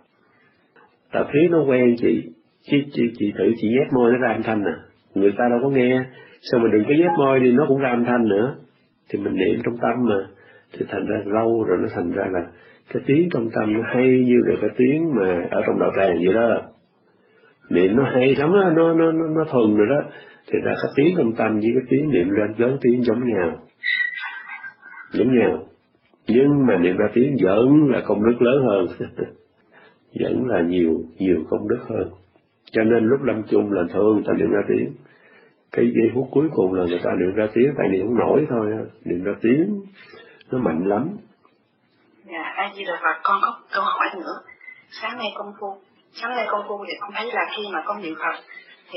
tập khí nó quen chị thử chị nhét môi nó ra âm thanh người ta đâu có nghe, sao mà đừng có nhét môi đi nó cũng ra âm thanh nữa. Thì mình niệm trong tâm mà, thì thành ra lâu rồi nó thành ra là cái tiếng trong tâm nó hay như là cái tiếng mà ở trong đạo tràng vậy đó. Niệm nó hay lắm đó, nó thuần rồi đó. Thì ra cái tiếng trong tâm với cái tiếng niệm lên lớn tiếng giống nhau. Nhưng mà niệm ra tiếng vẫn là công đức lớn hơn. Vẫn là nhiều công đức hơn. Cho nên lúc lâm chung là thường người ta niệm ra tiếng. Cái giây phút cuối cùng là người ta niệm ra tiếng, tại niệm không nổi thôi. Niệm ra tiếng nó mạnh lắm. Dạ, A Di Đà Phật, con có câu hỏi nữa. Sáng nay công phu thì con thấy là khi mà con niệm Phật thì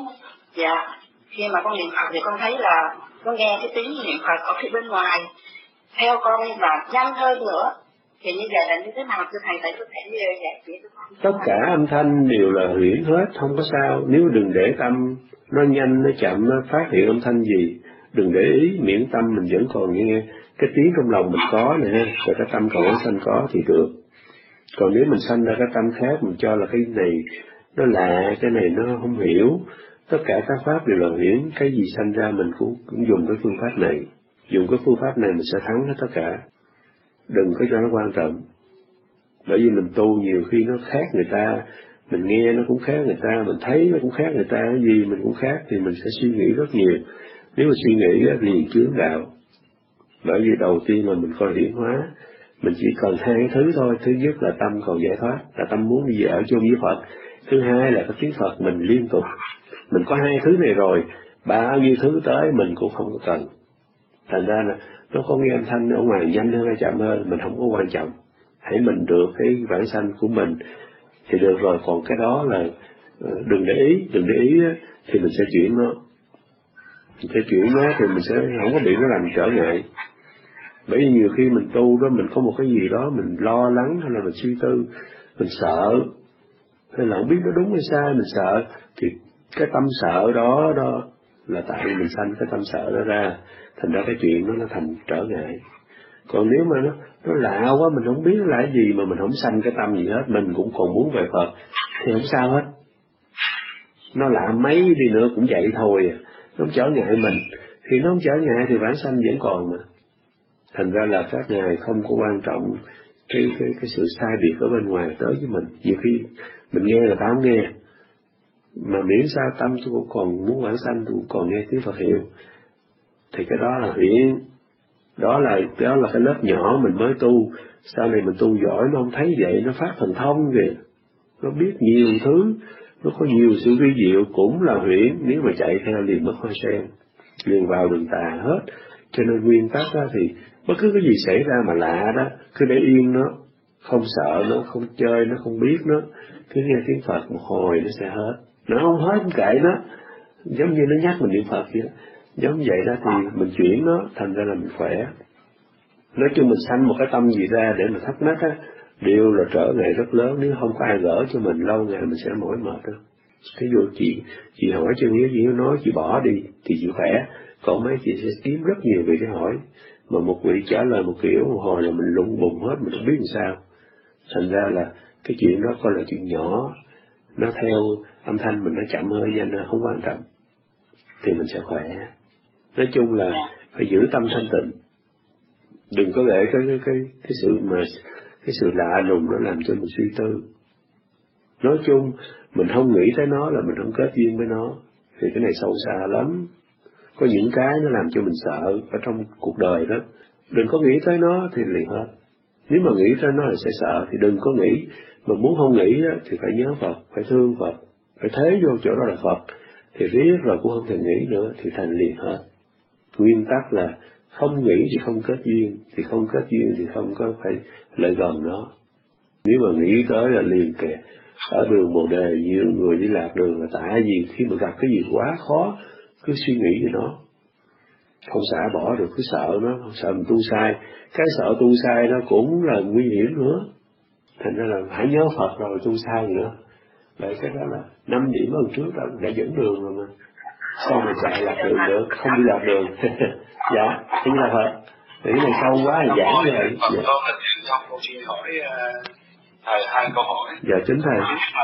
khi mà con niệm Phật thì con thấy là con nghe cái tiếng niệm Phật ở phía bên ngoài theo con và nhanh hơn nữa. Thì như vậy là như thế nào thưa thầy, tại có thể giải thích cho con? Tất cả âm thanh đều là huyễn hết, không có sao. Nếu đừng để tâm nó nhanh nó chậm nó phát hiện âm thanh gì, đừng để ý, miễn tâm mình vẫn còn nghe cái tiếng trong lòng mình có nè, rồi cái tâm còn sanh có thì được. Còn nếu mình sanh ra cái tâm khác, mình cho là cái này nó lạ, cái này nó không hiểu, tất cả các pháp đều là huyễn. Cái gì sanh ra mình cũng dùng cái phương pháp này, dùng cái phương pháp này mình sẽ thắng hết tất cả. Đừng có cho nó quan trọng. Bởi vì mình tu nhiều khi nó khác người ta, mình nghe nó cũng khác người ta, mình thấy nó cũng khác người ta, cái gì mình cũng khác thì mình sẽ suy nghĩ rất nhiều. Nếu mà suy nghĩ liền chướng đạo. Bởi vì đầu tiên là mình coi hiển hóa, mình chỉ cần hai cái thứ thôi. Thứ nhất là tâm còn giải thoát, là tâm muốn đi ở chung với Phật. Thứ hai là cái tiếng Phật mình liên tục. Mình có hai thứ này rồi, bao nhiêu thứ tới mình cũng không có cần. Thành ra là nó có nghe âm thanh ở ngoài nhanh hơn hay chậm hơn, mình không có quan trọng. Hãy mình được cái vãng sanh của mình thì được rồi. Còn cái đó là đừng để ý thì mình sẽ chuyển nó. Mình sẽ chuyển nó thì mình sẽ không có bị nó làm trở ngại. Bởi vì nhiều khi mình tu đó, mình có một cái gì đó mình lo lắng hay là mình suy tư, mình sợ, hay là không biết nó đúng hay sai, mình sợ, thì cái tâm sợ đó là tại vì mình sanh cái tâm sợ đó ra, thành ra cái chuyện nó thành trở ngại. Còn nếu mà nó lạ quá, mình không biết nó là cái gì mà mình không sanh cái tâm gì hết, mình cũng còn muốn về Phật thì không sao hết. Nó lạ mấy đi nữa cũng vậy thôi, nó không trở ngại mình. Thì nó không trở ngại thì vãng sanh vẫn còn mà. Thành ra là các ngài không có quan trọng cái sự sai biệt ở bên ngoài tới với mình. Nhiều khi mình nghe là ta không nghe, mà miễn sao tâm tôi cũng còn muốn vãng sanh, tôi cũng còn nghe tiếng Phật hiệu, thì cái đó là huyễn. Đó là cái lớp nhỏ mình mới tu. Sau này mình tu giỏi nó không thấy vậy, nó phát thần thông kìa, nó biết nhiều thứ, nó có nhiều sự vi diệu, cũng là huyễn. Nếu mà chạy theo liền mất hoa sen, liền vào đường tà hết. Cho nên nguyên tắc đó thì bất cứ cái gì xảy ra mà lạ đó, cứ để yên nó, không sợ nó, không chơi nó, không biết nó, cứ nghe tiếng Phật một hồi nó sẽ hết. Nó không hết cũng kệ nó, giống như nó nhắc mình niệm Phật vậy. Giống vậy đó thì mình chuyển nó, thành ra là mình khỏe. Nói chung mình sanh một cái tâm gì ra để mà thắc mắc á, đều là trở ngại rất lớn. Nếu không có ai gỡ cho mình, lâu ngày mình sẽ mỏi mệt đó. Ví dụ chị hỏi cho Nghĩa, chị nói chị bỏ đi thì chị khỏe, còn mấy chị sẽ kiếm rất nhiều vị để hỏi, mà một vị trả lời một kiểu, một hồi là mình lung bùng hết, mình không biết làm sao. Thành ra là cái chuyện đó coi là chuyện nhỏ, nó theo âm thanh mình nó chậm hơi nhanh, nó không quan trọng, thì mình sẽ khỏe. Nói chung là phải giữ tâm thanh tịnh, đừng có để cái sự lạ lùng nó làm cho mình suy tư. Nói chung mình không nghĩ tới nó là mình không kết duyên với nó, thì cái này sâu xa lắm. Có những cái nó làm cho mình sợ ở trong cuộc đời đó, đừng có nghĩ tới nó thì liền hết. Nếu mà nghĩ tới nó là sẽ sợ thì đừng có nghĩ, mà muốn không nghĩ thì phải nhớ Phật, phải thương Phật, phải thế vô chỗ đó là Phật, thì riết rồi cũng không thể nghĩ nữa thì thành liền hết. Nguyên tắc là không nghĩ thì không kết duyên, thì không kết duyên thì không có phải lại gần nó. Nếu mà nghĩ tới là liền kìa. Ở đường Bồ Đề nhiều người đi lạc đường là tại vì khi mà gặp cái gì quá khó cứ suy nghĩ về nó, không xả bỏ được, cứ sợ nó, sợ mình tu sai. Cái sợ tu sai nó cũng là nguy hiểm nữa. Thành ra là hãy nhớ Phật rồi tu sai nữa. Vậy cái đó là 5 điểm lần trước đó đã dẫn đường rồi mà. Sao mà chạy lạc đường được, không đi lạc đường. Dạ, chính là Phật. Thì cái này sâu quá thì giảng như vậy. Dạ. Con xin hỏi thầy 2 câu hỏi. Dạ chính thầy.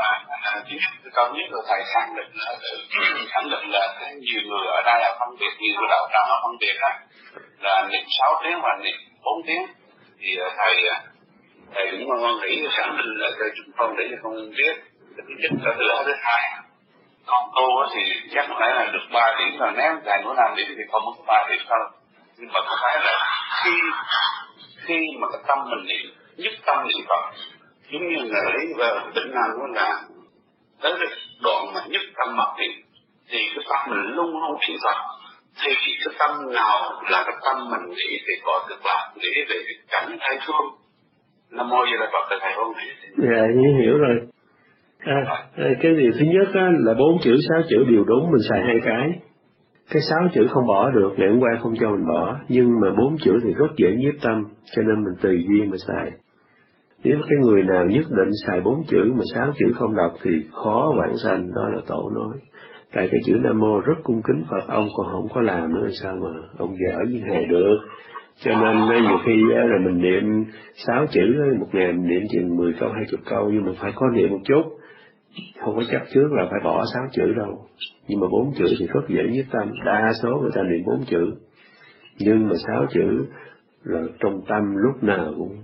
Câu nhất là thầy khẳng định là nhiều người ở đây là phân biệt, nhiều người đạo tràng là phân biệt là niệm 6 tiếng và niệm 4 tiếng. Thì thầy cũng ngon nghĩ khẳng định là cho chúng con để cho con biết cái thứ nhất là thứ hai. Con tu thì chắc phải là được 3 điểm, là nếu thầy muốn 5 điểm thì không có 3 điểm thôi. Nhưng mà có phải là khi mà cái tâm mình niệm, nhất tâm niệm Phật, giống như là lấy về Vĩnh Nam đó là tới cái đoạn mà nhất tâm mặc niệm, thì cái tâm mình luôn không niệm Phật, thì cái tâm nào là cái tâm mình nghĩ thì có cực lạc, nghĩ về cái cảnh thái phương. Nam mô Di Đà Phật, thầy không nghĩ. Dạ, hiểu rồi. Cái điều thứ nhất là 4 chữ 6 chữ đều đúng, mình xài 2 cái. Cái 6 chữ không bỏ được, ngày hôm qua không cho mình bỏ, nhưng mà 4 chữ thì rất dễ nhiếp tâm, cho nên mình tùy duyên mà xài. Nếu cái người nào nhất định xài 4 chữ mà 6 chữ không đọc thì khó vãng sanh, đó là Tổ nói. Tại cái chữ Nam Mô rất cung kính Phật, ông còn không có làm nữa sao mà ông dở với hề được. Cho nên nhiều khi là mình niệm 6 chữ, một ngày mình niệm chừng 10 câu, 20 câu, nhưng mà phải có niệm một chút. Không có chấp trước là phải bỏ 6 chữ đâu. Nhưng mà 4 chữ thì rất dễ nhiếp tâm, đa số người ta niệm 4 chữ. Nhưng mà 6 chữ là trong tâm lúc nào cũng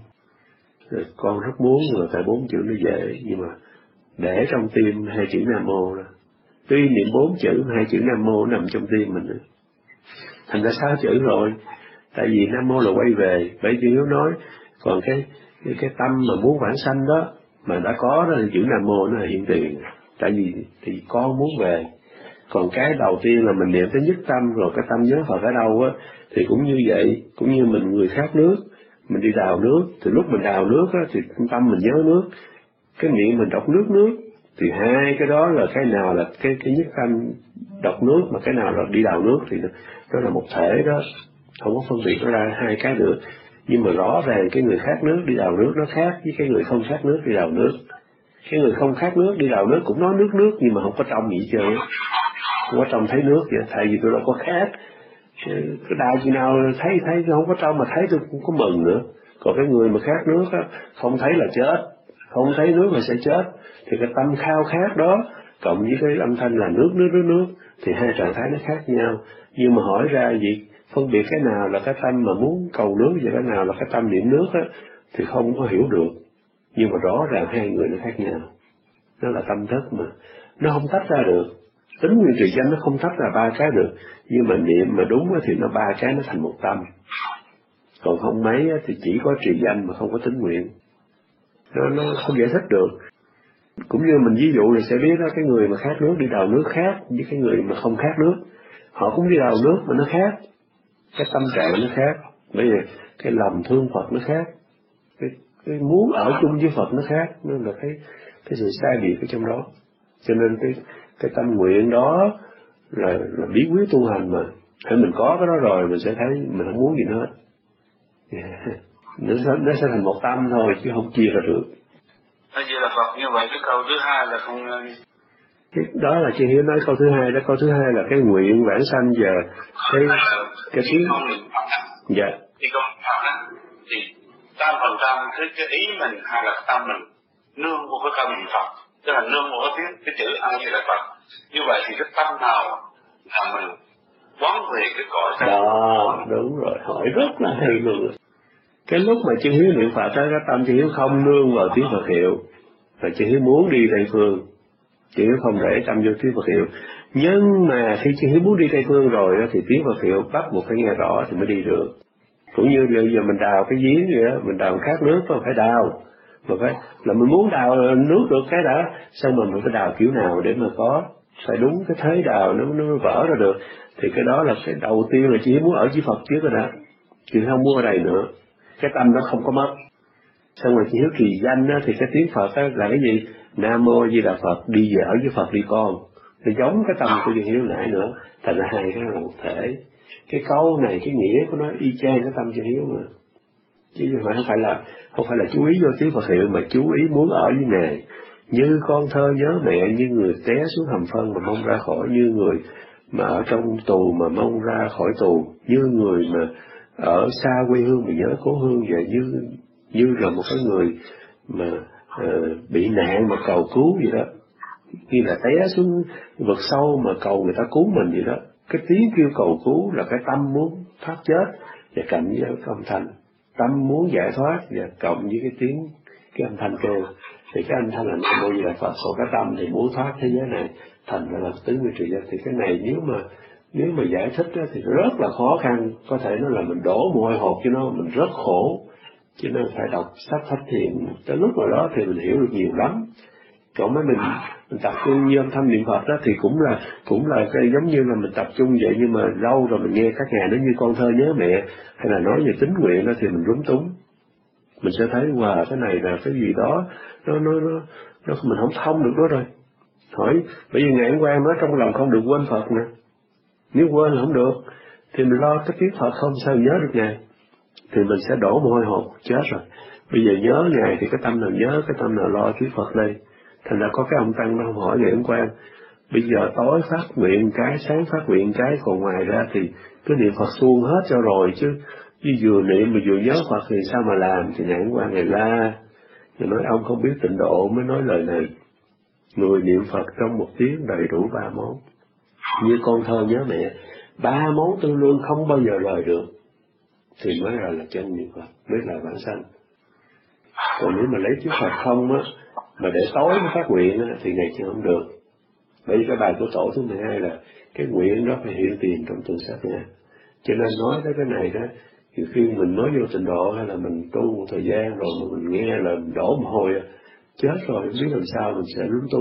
con rất muốn, mà tại 4 chữ nó dễ, nhưng mà để trong tim 2 chữ Nam Mô đó. Tuy niệm 4 chữ, 2 chữ Nam Mô nằm trong tim mình đó. Thành ra 6 chữ rồi. Tại vì Nam Mô là quay về, bởi vì nếu nói, còn cái tâm mà muốn vãng sanh đó, mà đã có đó là chữ Nam Mô nó là hiện tiền. Tại vì thì con muốn về. Còn cái đầu tiên là mình niệm tới nhất tâm, rồi cái tâm nhớ Phật ở đâu á, thì cũng như vậy, cũng như mình người khát nước, mình đi đào nước, thì lúc mình đào nước á, thì tâm mình nhớ nước, cái miệng mình đọc nước, thì hai cái đó là cái nào là cái nhất tâm đọc nước, mà cái nào là đi đào nước, thì nó là một thể đó, không có phân biệt nó ra hai cái được. Nhưng mà rõ ràng cái người khát nước đi đào nước nó khác với cái người không khát nước đi đào nước. Cái người không khát nước đi đào nước cũng nói nước nhưng mà không có trong gì hết trơn, không có trong thấy nước vậy. Tại vì tôi đâu có khát, cái đào gì nào thấy không có trong mà thấy tôi cũng có mừng nữa. Còn cái người mà khát nước á, không thấy là chết, không thấy nước là sẽ chết, thì cái tâm khao khát đó cộng với cái âm thanh là nước thì hai trạng thái nó khác nhau. Nhưng mà hỏi ra gì phân biệt cái nào là cái tâm mà muốn cầu nước và cái nào là cái tâm niệm nước á, thì không có hiểu được. Nhưng mà rõ ràng hai người nó khác nhau. Nó là tâm thức mà nó không tách ra được. Tính nguyện trì danh nó không tách ra ba cái được, nhưng mà niệm mà đúng thì nó ba cái nó thành một tâm. Còn không mấy thì chỉ có trì danh mà không có tính nguyện. Nó không giải thích được. Cũng như mình ví dụ là sẽ biết đó, cái người mà khát nước đi đào nước khác với cái người mà không khát nước. Họ cũng đi đào nước mà nó khác. Cái tâm trạng nó khác. Bây giờ cái lòng thương Phật nó khác. cái muốn ở chung với Phật nó khác, nên là cái sự sai biệt ở trong đó. Cho nên cái tâm nguyện đó là bí quyết tu hành mà. Hãy mình có cái đó rồi mình sẽ thấy mình không muốn gì nữa. Nó sẽ thành một tâm thôi chứ không chia ra được. Vậy là Phật như vậy. Cái câu thứ hai là không. Đó là chị Hiếu nói câu thứ hai đó. Câu thứ hai là cái nguyện vãng sanh giờ cái tiếng. Dạ. Thì câu đó thì 100% cái ý mình hay là tâm mình nương vô cái tâm niệm Phật, tức là nương vô cái chữ A Di Đà Phật. Như vậy thì cái tâm nào là mình quán về cái cõi tâm. Đó, đúng rồi, hỏi rất là hay luôn. Cái lúc mà chị Hiếu niệm Phật đó, cái tâm chị Hiếu không nương vào tiếng Phật hiệu, và chị Hiếu muốn đi Tây Phương, chị Hiếu không để tâm vô tiếng Phật hiệu. Nhưng mà khi chị Hiếu muốn đi Tây Phương rồi đó, thì tiếng Phật hiệu bắt buộc phải nghe rõ thì mới đi được. Cũng như bây giờ mình đào cái giếng vậy đó, mình đào khát nước đó, phải đào, mà phải là mình muốn đào nước được cái đã, xong rồi mình phải đào kiểu nào để mà có, phải đúng cái thế đào nó vỡ ra được. Thì cái đó là cái đầu tiên là chị muốn ở với Phật trước rồi đó, chị không muốn ở đây nữa, cái tâm nó không có mất. Xong rồi chị hiếu trì danh đó, thì cái tiếng Phật đó là cái gì? Nam Mô Di Đà Phật, đi về ở với Phật đi con. Thì giống cái tâm của chị hiếu nãy nữa, thành ra hai cái là một thể. Cái câu này cái nghĩa của nó y chang cái tâm chị hiếu mà, chứ không phải là chú ý vô tiếng Phật hiệu, mà chú ý muốn ở với Ngài. Như con thơ nhớ mẹ, như người té xuống hầm phân mà mong ra khỏi, như người mà ở trong tù mà mong ra khỏi tù, như người mà ở xa quê hương mà nhớ cố hương vậy, như là một cái người mà bị nạn mà cầu cứu vậy đó, như là té xuống vực sâu mà cầu người ta cứu mình vậy đó. Cái tiếng kêu cầu cứu là cái tâm muốn thoát chết, và cộng với cái âm thanh tâm muốn giải thoát, và cộng với cái âm thanh kêu, thì cái âm thanh là Nam Mô Di Đà Phật. Còn cái tâm thì muốn thoát thế giới này, thành ra là tứ nguyên trì danh. Thì cái này nếu mà giải thích đó, thì rất là khó khăn. Có thể nó là mình đổ mồ hôi hột cho nó, mình rất khổ, cho nên phải đọc sách Thánh Thiện. Tới lúc nào đó thì mình hiểu được nhiều lắm. Còn mấy mình tập trung như âm thanh niệm Phật đó thì cũng là cái giống như là mình tập trung vậy, nhưng mà lâu rồi mình nghe các ngài nói như con thơ nhớ mẹ, hay là nói về tín nguyện đó, thì mình lúng túng. Mình sẽ thấy cái này là cái gì đó nó mình không thông được đó rồi. Hỏi bởi vì ngài Quan nói trong lòng không được quên Phật nè, nếu quên là không được, thì mình lo cái tiếng Phật không sao nhớ được ngài, thì mình sẽ đổ mồ hôi hột chết rồi. Bây giờ nhớ ngài thì cái tâm nào nhớ, cái tâm nào lo tiếng Phật đây. Thành ra có cái ông tăng nó không hỏi ngài Quan, bây giờ tối phát nguyện cái, sáng phát nguyện cái, còn ngoài ra thì cứ niệm Phật suông hết cho rồi chứ vừa niệm mà vừa nhớ Phật thì sao mà làm. Thì ngài Quan ngài la, ngài nói ông không biết tịnh độ mới nói lời này. Người niệm Phật trong một tiếng đầy đủ 3 món, như con thơ nhớ mẹ, 3 món tương đương không bao giờ lời được, thì mới là chân niệm Phật, mới là vãng sanh. Còn nếu mà lấy chữ Phật không á, mà để tối mới phát nguyện á, thì ngày chưa không được. Bởi vì cái bài của tổ thứ 12 là cái nguyện đó phải hiện tiền trong từng sát na. Cho nên nói tới cái này đó, thì khi mình mới vô tịnh độ hay là mình tu một thời gian rồi mà mình nghe là mình đổ mồ hôi, chết rồi không biết làm sao, mình sẽ lúng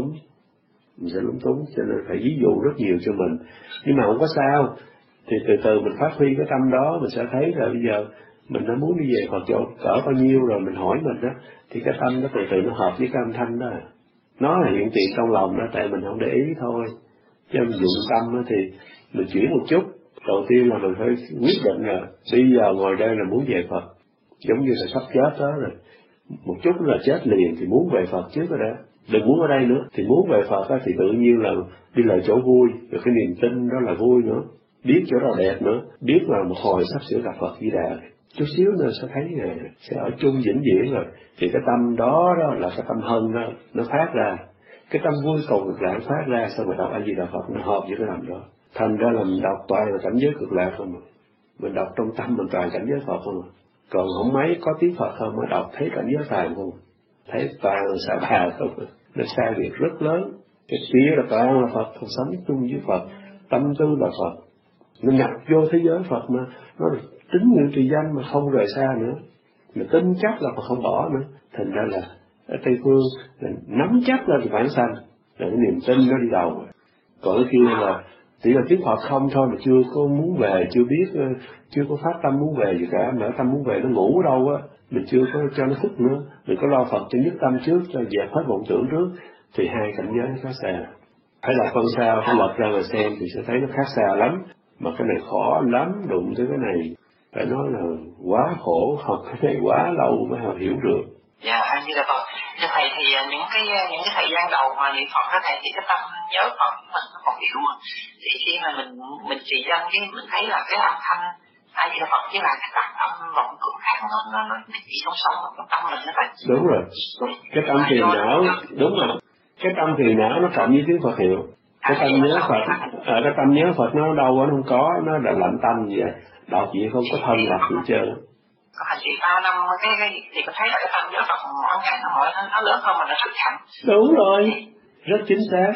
túng. Cho nên phải ví dụ rất nhiều cho mình. Nhưng mà không có sao, thì từ từ mình phát huy cái tâm đó, mình sẽ thấy là bây giờ mình đã muốn đi về Phật chỗ cỡ bao nhiêu rồi, mình hỏi mình đó, thì cái tâm nó từ từ nó hợp với cái âm thanh đó. Nó là hiện tiền trong lòng đó, tại mình không để ý thôi. Chứ mình dụng tâm đó thì mình chuyển một chút. Đầu tiên là mình phải quyết định là bây giờ ngồi đây là muốn về Phật, giống như là sắp chết đó rồi. Một chút là chết liền thì muốn về Phật trước rồi đó. Đừng muốn ở đây nữa, thì muốn về Phật đó, thì tự nhiên là đi lại chỗ vui, rồi cái niềm tin đó là vui nữa. Biết chỗ nào đẹp nữa, biết là một hồi sắp sửa gặp Phật Di Đà, chút xíu nữa sẽ thấy Ngài, sẽ ở chung vĩnh viễn rồi. Thì cái tâm đó là cái tâm hân đó, nó phát ra. Cái tâm vui cầu cực lạc phát ra, xong rồi đọc A Di Đà Phật, nó hợp với cái lòng đó. Thành ra là mình đọc toàn là cảnh giới cực lạc không mà. Mình đọc trong tâm mình toàn cảnh giới Phật không à. Còn không mấy có tiếng Phật không mới đọc thấy cảnh giới phàm không. Thấy toàn là xà bà không à. Nó sai biệt rất lớn. Cái kia là toàn là Phật, không sống chung với Phật, tâm tư là Phật. Nó nhập vô thế giới Phật mà, nó tính nguyện trì danh mà không rời xa nữa, mà tin chắc là Phật không bỏ nữa. Thành ra là ở Tây Phương là nắm chắc lên vãng sanh, là cái niềm tin nó đi đầu. Còn cái kia là Chỉ là tiếng Phật không thôi mà chưa có muốn về, chưa biết, chưa có phát tâm muốn về gì cả, mà tâm muốn về nó ngủ ở đâu á, mình chưa có cho nó thức nữa, mình có lo Phật cho nhất tâm trước, cho dẹp hết vọng tưởng trước, thì hai cảnh giới nó khác xa. Phải là con sao, phải lật ra mà xem thì sẽ thấy nó khác xa lắm, mà cái này khó lắm, đụng tới cái này, phải nói là quá khổ, học cái này quá lâu mới hiểu được. Dạ, anh như là Phật. Thưa thầy thì những cái thời gian đầu mà niệm Phật đó thầy, thì cái tâm nhớ Phật mình nó còn yếu. Thì khi mà mình trì danh cái mình thấy là cái âm thanh ai như là Phật với là cái tạp âm vọng tưởng khác nó bị song song trong tâm mình đó thầy. Đúng rồi. Cái tâm phiền não, đúng rồi. Cái tâm phiền não nó cộng với tiếng Phật hiệu. Cái tâm nhớ Phật, cái tâm nhớ Phật nó đâu nó không có, nó là lạnh tâm vậy. Đọc gì không có thân lập gì trơn. Còn hành trì 3 năm thì có thấy là cái tâm nhớ Phật mỗi ngày nó lớn hơn mà nó thực hành. Đúng rồi, rất chính xác.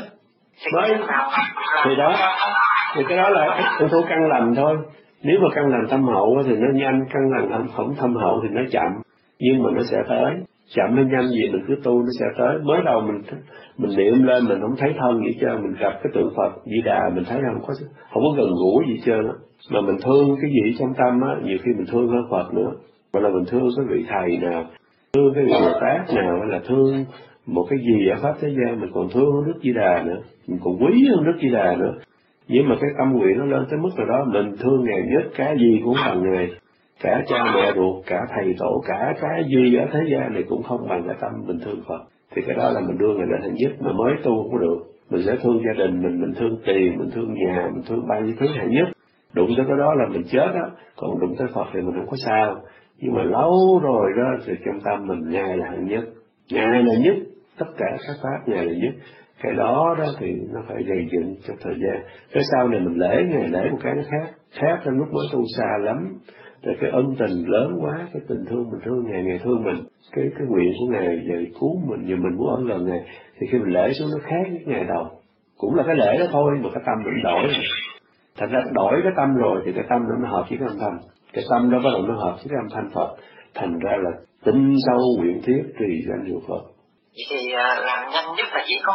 Thì đó, thì cái đó là yếu tố căn lành thôi. Nếu mà căn lành thâm hậu thì nó nhanh, căn lành không thâm hậu thì nó chậm, nhưng mà nó sẽ tới. Chậm hay nhanh gì mình cứ tu nó sẽ tới. Mới đầu mình niệm lên mình không thấy thân gì trơn, mình gặp cái tượng Phật Di Đà mình thấy không có gần gũi gì trơn á, mà mình thương cái gì trong tâm á, nhiều khi mình thương hơn Phật nữa, hoặc là mình thương cái vị thầy nào, thương cái vị Bồ Tát nào, hay là thương một cái gì ở pháp thế gian, mình còn thương hơn Đức Di Đà nữa, mình còn quý hơn Đức Di Đà nữa. Nhưng mà cái tâm nguyện nó lên tới mức nào đó, mình thương Ngài nhất, cái gì cũng bằng Ngài, cả cha mẹ ruột, cả thầy tổ, cả cái gì ở thế gian này cũng không bằng cái tâm mình thương Phật. Thì cái đó là mình đưa Ngài lên hạnh nhất, mà mới tu không có được. Mình sẽ thương gia đình mình thương tiền, mình thương nhà, mình thương bao nhiêu thứ hạnh nhất. Đụng tới cái đó là mình chết đó, còn đụng tới Phật thì mình không có sao. Nhưng mà lâu rồi đó thì trong tâm mình Ngài là hạnh nhất, Ngài là nhất, tất cả các pháp Ngài là nhất. Cái đó thì nó phải gây dựng trong thời gian. Cái sau này mình Ngài lễ một cái nó khác trong lúc mới tu xa lắm. Rồi cái ân tình lớn quá, cái tình thương mình thương Ngài, Ngài thương mình, cái nguyện của Ngài về cứu mình, giờ mình muốn ở gần Ngài, thì khi mình lễ xuống nó khác với ngày đầu. Cũng là cái lễ đó thôi, mà cái tâm mình đổi rồi. Thành ra đổi cái tâm rồi thì cái tâm nó hợp với cái âm thanh. Cái tâm đó bắt đầu nó hợp với cái âm thanh Phật. Thành ra là tinh sâu nguyện thiết trì danh hiệu Phật. Vậy thì làm nhanh nhất là chỉ có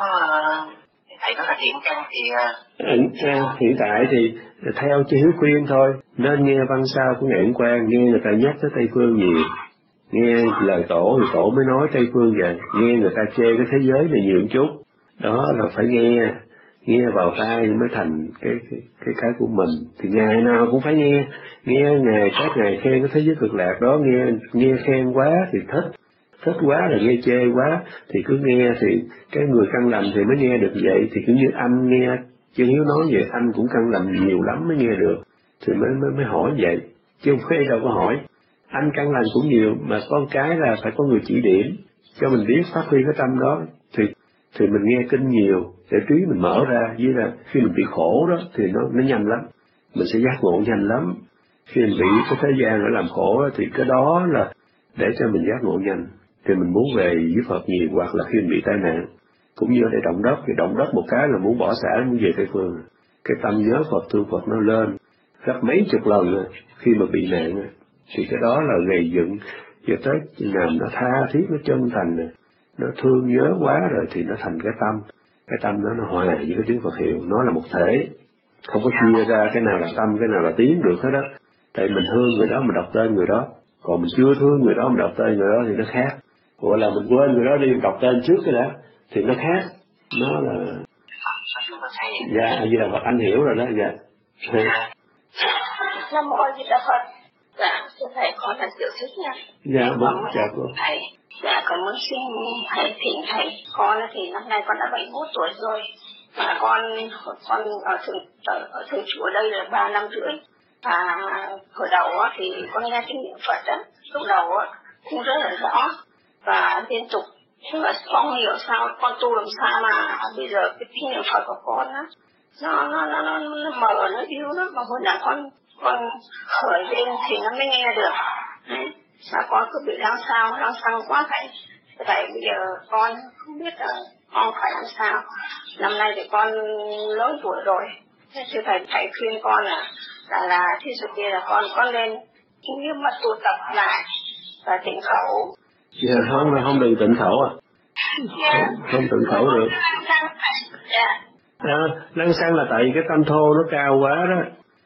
thầy nói là thiện căn thì hiện tại thì theo chữ hiếu khuyên thôi, nên nghe văn sao của Ngạn Quang, nghe người ta nhắc tới Tây Phương nhiều, nghe lời tổ thì tổ mới nói Tây Phương vậy, nghe người ta chê cái thế giới này nhiều chút, đó là phải nghe vào tai mới thành cái của mình. Thì ngày nào cũng phải nghe các ngài khen cái thế giới cực lạc đó, nghe khen quá thì thích quá là nghe chê quá thì cứ nghe, thì cái người căn lành thì mới nghe được vậy. Thì cứ như anh nghe chứ Hiếu nói vậy, anh cũng căn lành nhiều lắm mới nghe được, thì mới hỏi vậy, chứ không phải đâu có hỏi. Anh căn lành cũng nhiều, mà con cái là phải có người chỉ điểm cho mình biết phát huy cái tâm đó, thì mình nghe kinh nhiều để trí mình mở ra. Với là khi mình bị khổ đó thì nó nhanh lắm, mình sẽ giác ngộ nhanh lắm. Khi mình bị cái thế gian nó làm khổ đó, thì cái đó là để cho mình giác ngộ nhanh, thì mình muốn về với Phật nhiều. Hoặc là khi mình bị tai nạn, cũng như để động đất, thì động đất một cái là muốn bỏ xả, muốn về Tây Phương. Cái tâm nhớ Phật thương Phật nó lên gấp mấy chục lần khi mà bị nạn, thì cái đó là gây dựng cho tới nào nó tha thiết, nó chân thành, nó thương nhớ quá rồi thì nó thành cái tâm đó nó hòa với cái tiếng Phật hiệu, nó là một thể, không có chia ra cái nào là tâm, cái nào là tiếng được hết đó. Tại mình thương người đó mình đọc tên người đó, còn mình chưa thương người đó mình đọc tên người đó thì nó khác. Gọi là mình quên người đó đi, mình đọc tên trước cái đã thì nó khác. Nó là dạ, như là Phật anh hiểu rồi đó. Dạ. Nam mô Di Đà Phật. Dạ, thưa thầy, con là Tiểu Thích nha. Dạ, chào cô. Thầy, dạ, con muốn xin thầy thỉnh thầy. Con thì năm nay con đã 71 tuổi rồi, và con ở thường trú ở đây là 3 năm rưỡi. Và hồi đầu thì con nghe kinh niệm Phật đó, lúc đầu cũng rất là rõ và liên tục. Nhưng mà con không hiểu sao con tu làm sao mà bây giờ cái kinh niệm Phật của con nó mờ, nó yếu lắm, mà hồi nào con khởi lên thì nó mới nghe được. Mà con cứ bị lao sao quá thầy. Vậy bây giờ con không biết là con phải làm sao. Năm nay thì con lớn tuổi rồi. Thế thầy khuyên con là thí dụ kia là con lên nghiêm mật tu tập lại và tịnh khẩu. Dạ, không đừng tịnh khẩu à. Không tịnh khẩu được. Lăng xăng là tại vì cái tâm thô nó cao quá đó.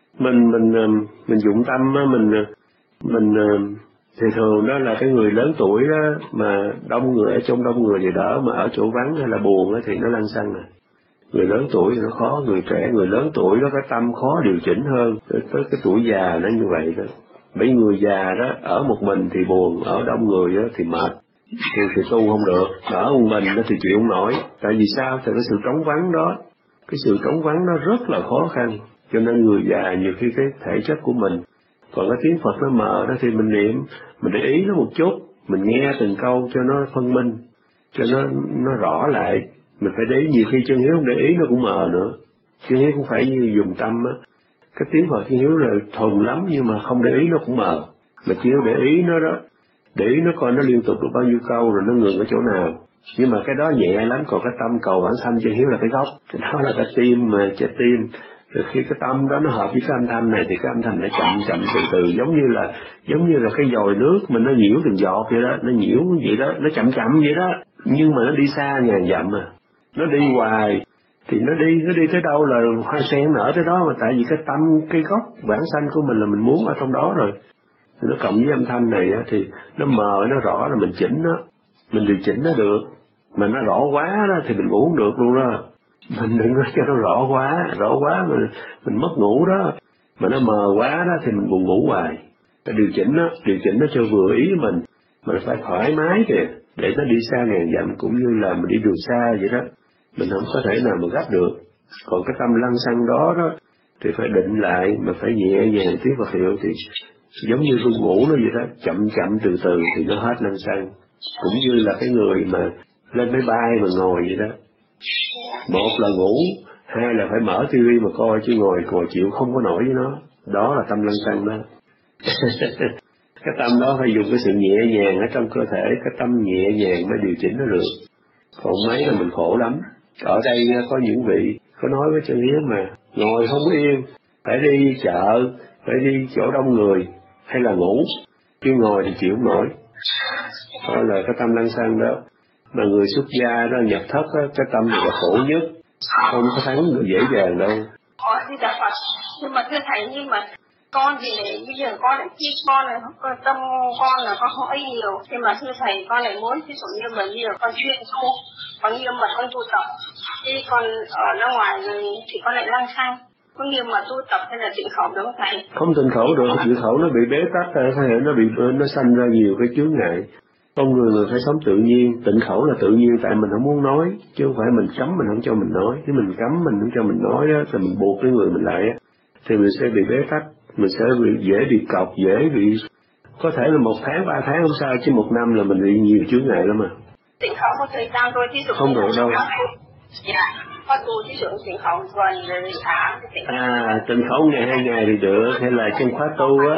Mình dụng tâm á, mình thì thường đó là cái người lớn tuổi đó, mà đông người, ở trong đông người thì đỡ, mà ở chỗ vắng hay là buồn đó thì nó lăng xăng à. Người lớn tuổi thì nó khó, người trẻ, người lớn tuổi đó cái tâm khó điều chỉnh hơn, tới cái tuổi già nó như vậy đó. Bởi người già đó ở một mình thì buồn, ở đông người đó thì mệt, thì tu không được, ở một mình đó thì chịu không nổi. Tại vì sao? Tại cái sự trống vắng đó, cái sự trống vắng nó rất là khó khăn, cho nên người già nhiều khi cái thể chất của mình, còn cái tiếng Phật nó mờ đó thì mình niệm, mình để ý nó một chút, mình nghe từng câu cho nó phân minh, cho nó rõ lại. Mình phải để ý, nhiều khi chân hiếu không để ý nó cũng mờ nữa. Chân hiếu cũng phải như dùng tâm á. Cái tiếng Phật chân hiếu là thuần lắm, nhưng mà không để ý nó cũng mờ. Mà chỉ để ý nó đó, để ý nó coi nó liên tục được bao nhiêu câu rồi nó ngừng ở chỗ nào. Nhưng mà cái đó nhẹ lắm, còn cái tâm cầu bản sanh chân hiếu là cái gốc. Cái đó là cái tim mà trái tim. Rồi khi cái tâm đó nó hợp với cái âm thanh này thì cái âm thanh nó chậm từ từ, giống như là cái dòi nước mình nó nhiễu từng giọt vậy đó, nó nhiễu vậy đó, nó chậm vậy đó. Nhưng mà nó đi xa ngàn dặm mà. Nó đi hoài thì nó đi tới đâu là hoa sen nở tới đó, mà tại vì cái tâm, cái gốc bản sanh của mình là mình muốn ở trong đó rồi. Thì nó cộng với âm thanh này á, thì nó mờ nó rõ là mình chỉnh nó, mình điều chỉnh nó được. Mà nó rõ quá đó thì mình ngủ không được luôn đó. Mình đừng có cho nó rõ quá mình mất ngủ đó. Mà nó mờ quá đó thì mình buồn ngủ hoài. Phải điều chỉnh nó cho vừa ý mình phải thoải mái kìa, để nó đi xa ngàn dặm, cũng như là mình đi đường xa vậy đó. Mình không có thể nào mà gấp được. Còn cái tâm lăng xăng đó thì phải định lại, mà phải nhẹ nhàng tiếng Phật hiệu, thì giống như tôi ngủ nó vậy đó, chậm từ từ thì nó hết lăng xăng. Cũng như là cái người mà lên máy bay mà ngồi vậy đó, một là ngủ, hai là phải mở tivi mà coi, chứ ngồi chịu không có nổi với nó. Đó là tâm lăng xăng đó. Cái tâm đó phải dùng cái sự nhẹ nhàng ở trong cơ thể, cái tâm nhẹ nhàng mới điều chỉnh nó được. Còn mấy là mình khổ lắm. Ở đây có những vị có nói với chân hiếu mà ngồi không yên, phải đi chợ, phải đi chỗ đông người, hay là ngủ, chứ ngồi thì chịu không nổi. Đó là cái tâm lăng xăng đó. Mà người xuất gia đó, nhập thất đó, cái tâm này là khổ nhất, không có thắng được dễ dàng đâu. Thì đã Phật, nhưng mà thưa thầy, nhưng mà con thì bây giờ con lại chi con là tâm con là con hỏi nhiều, nhưng mà thưa thầy, con lại muốn ví dụ như mình bây giờ con chuyên tu, còn như mà con tu tập, khi con ở ra ngoài rồi thì con lại lăng xăng. Có như mà tu tập hay là tịnh khẩu đúng không thầy? Không tịnh khẩu được, tịnh khẩu nó bị bế tắc, nó sanh ra nhiều cái chướng ngại. Con người phải sống tự nhiên, tịnh khẩu là tự nhiên, tại mình không muốn nói, chứ không phải mình cấm mình không cho mình nói. Nếu mình cấm mình không cho mình nói đó, thì mình buộc cái người mình lại á, thì mình sẽ bị bế tắc, mình sẽ dễ bị cọc, dễ bị, có thể là 1 tháng, 3 tháng không sao, chứ 1 năm là mình bị nhiều chướng ngại lắm mà. Tịnh khẩu một thời gian thôi, thí dụ không được đâu. Dạ, có tu thí dụ tịnh khẩu tuần rồi tháng. Tịnh khẩu ngày 2 ngày thì được, hay là trong khóa tu á,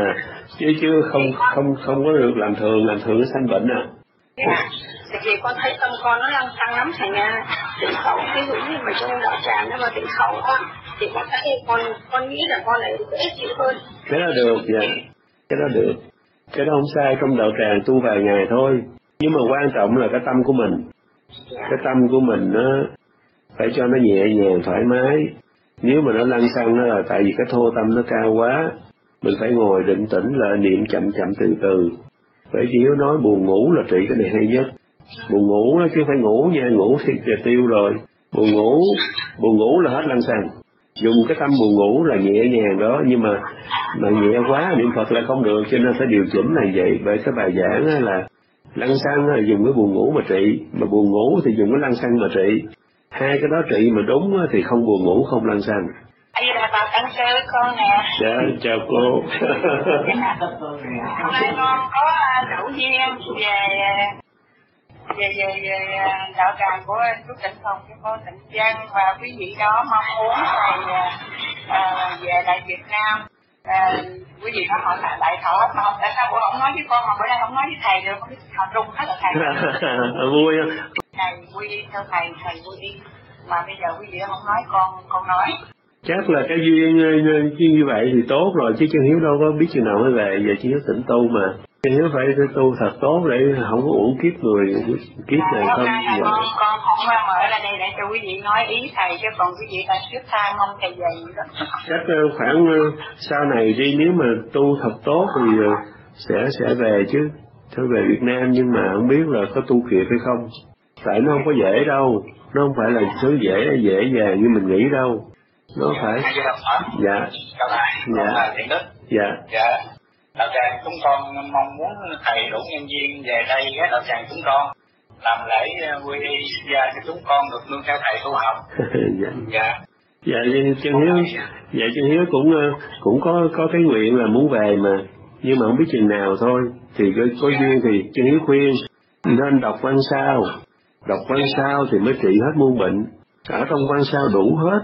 chứ không có được làm thường nó sanh bệnh à. Dạ, thì con thấy tâm con nó đang tăng lắm thành ra tịnh khẩu, ví dụ như mà trong đạo tràng nó mà tịnh khẩu á, thì con thấy con nghĩ là con lại dễ chịu hơn. Cái đó được, dạ, cái đó được, cái đó không sai, trong đạo tràng tu vài ngày thôi, nhưng mà quan trọng là cái tâm của mình. Cái tâm của mình nó phải cho nó nhẹ nhàng thoải mái. Nếu mà nó lăng xăng nó là tại vì cái thô tâm nó cao quá, mình phải ngồi định tĩnh lại, niệm chậm từ từ. Phải chỉ nói buồn ngủ là trị cái này hay nhất. Buồn ngủ đó chứ phải ngủ nha, ngủ thì tiêu rồi. Buồn ngủ là hết lăng xăng. Dùng cái tâm buồn ngủ là nhẹ nhàng đó, nhưng mà nhẹ quá niệm Phật là không được, cho nên phải điều chỉnh là vậy. Bởi cái bài giảng là lăng xăng là dùng cái buồn ngủ mà trị, mà buồn ngủ thì dùng cái lăng xăng mà trị. Hai cái đó trị mà đúng thì không buồn ngủ, không lăng xăng. Anh là bà Tăng chơi với con nè. Dạ, chào cô. Hôm nay con có đậu duyên về đạo tràng của chú Tịnh Hồng với cô Tịnh Văn, và quý vị đó mong muốn thầy về lại Việt Nam. Quý vị đó hỏi là đại thọ, mà tại sao bữa không nói với con mà bữa nay không nói với thầy được, không biết họ trung hết là thầy. Vui không? Thầy vui đi theo thầy vui đi, mà bây giờ quý vị đó không nói con nói. Chắc là cái duyên như vậy thì tốt rồi, chứ Chân Hiếu đâu có biết chừng nào mới về, giờ Chân Hiếu tịnh tu mà. Chân Hiếu phải tu thật tốt để không có uổng kiếp người, kiếp này không. Con không ở lại đây để nghe cho quý vị nói ý thầy, chứ còn quý vị ta trước tha mong thầy về vậy đó. Chắc khoảng sau này đi, nếu mà tu thật tốt thì sẽ về chứ. Sẽ về Việt Nam, nhưng mà không biết là có tu kịp hay không. Tại nó không có dễ đâu, nó không phải là thứ dễ dàng như mình nghĩ đâu. Nó phải. Dạ. Dạ. Thiện Đức. Dạ. Dạ. Đạo tràng chúng con mong muốn thầy đủ nhân viên về đây ghé đạo tràng chúng con làm lễ quy y xuất gia cho chúng con được nương theo thầy tu học. Dạ. Dạ. Dạ, chân Hiếu cũng có cái nguyện là muốn về mà, nhưng mà không biết chừng nào thôi. Thì có duyên thì chân Hiếu khuyên nên đọc văn sao thì mới trị hết muôn bệnh. Ở trong văn sao đủ hết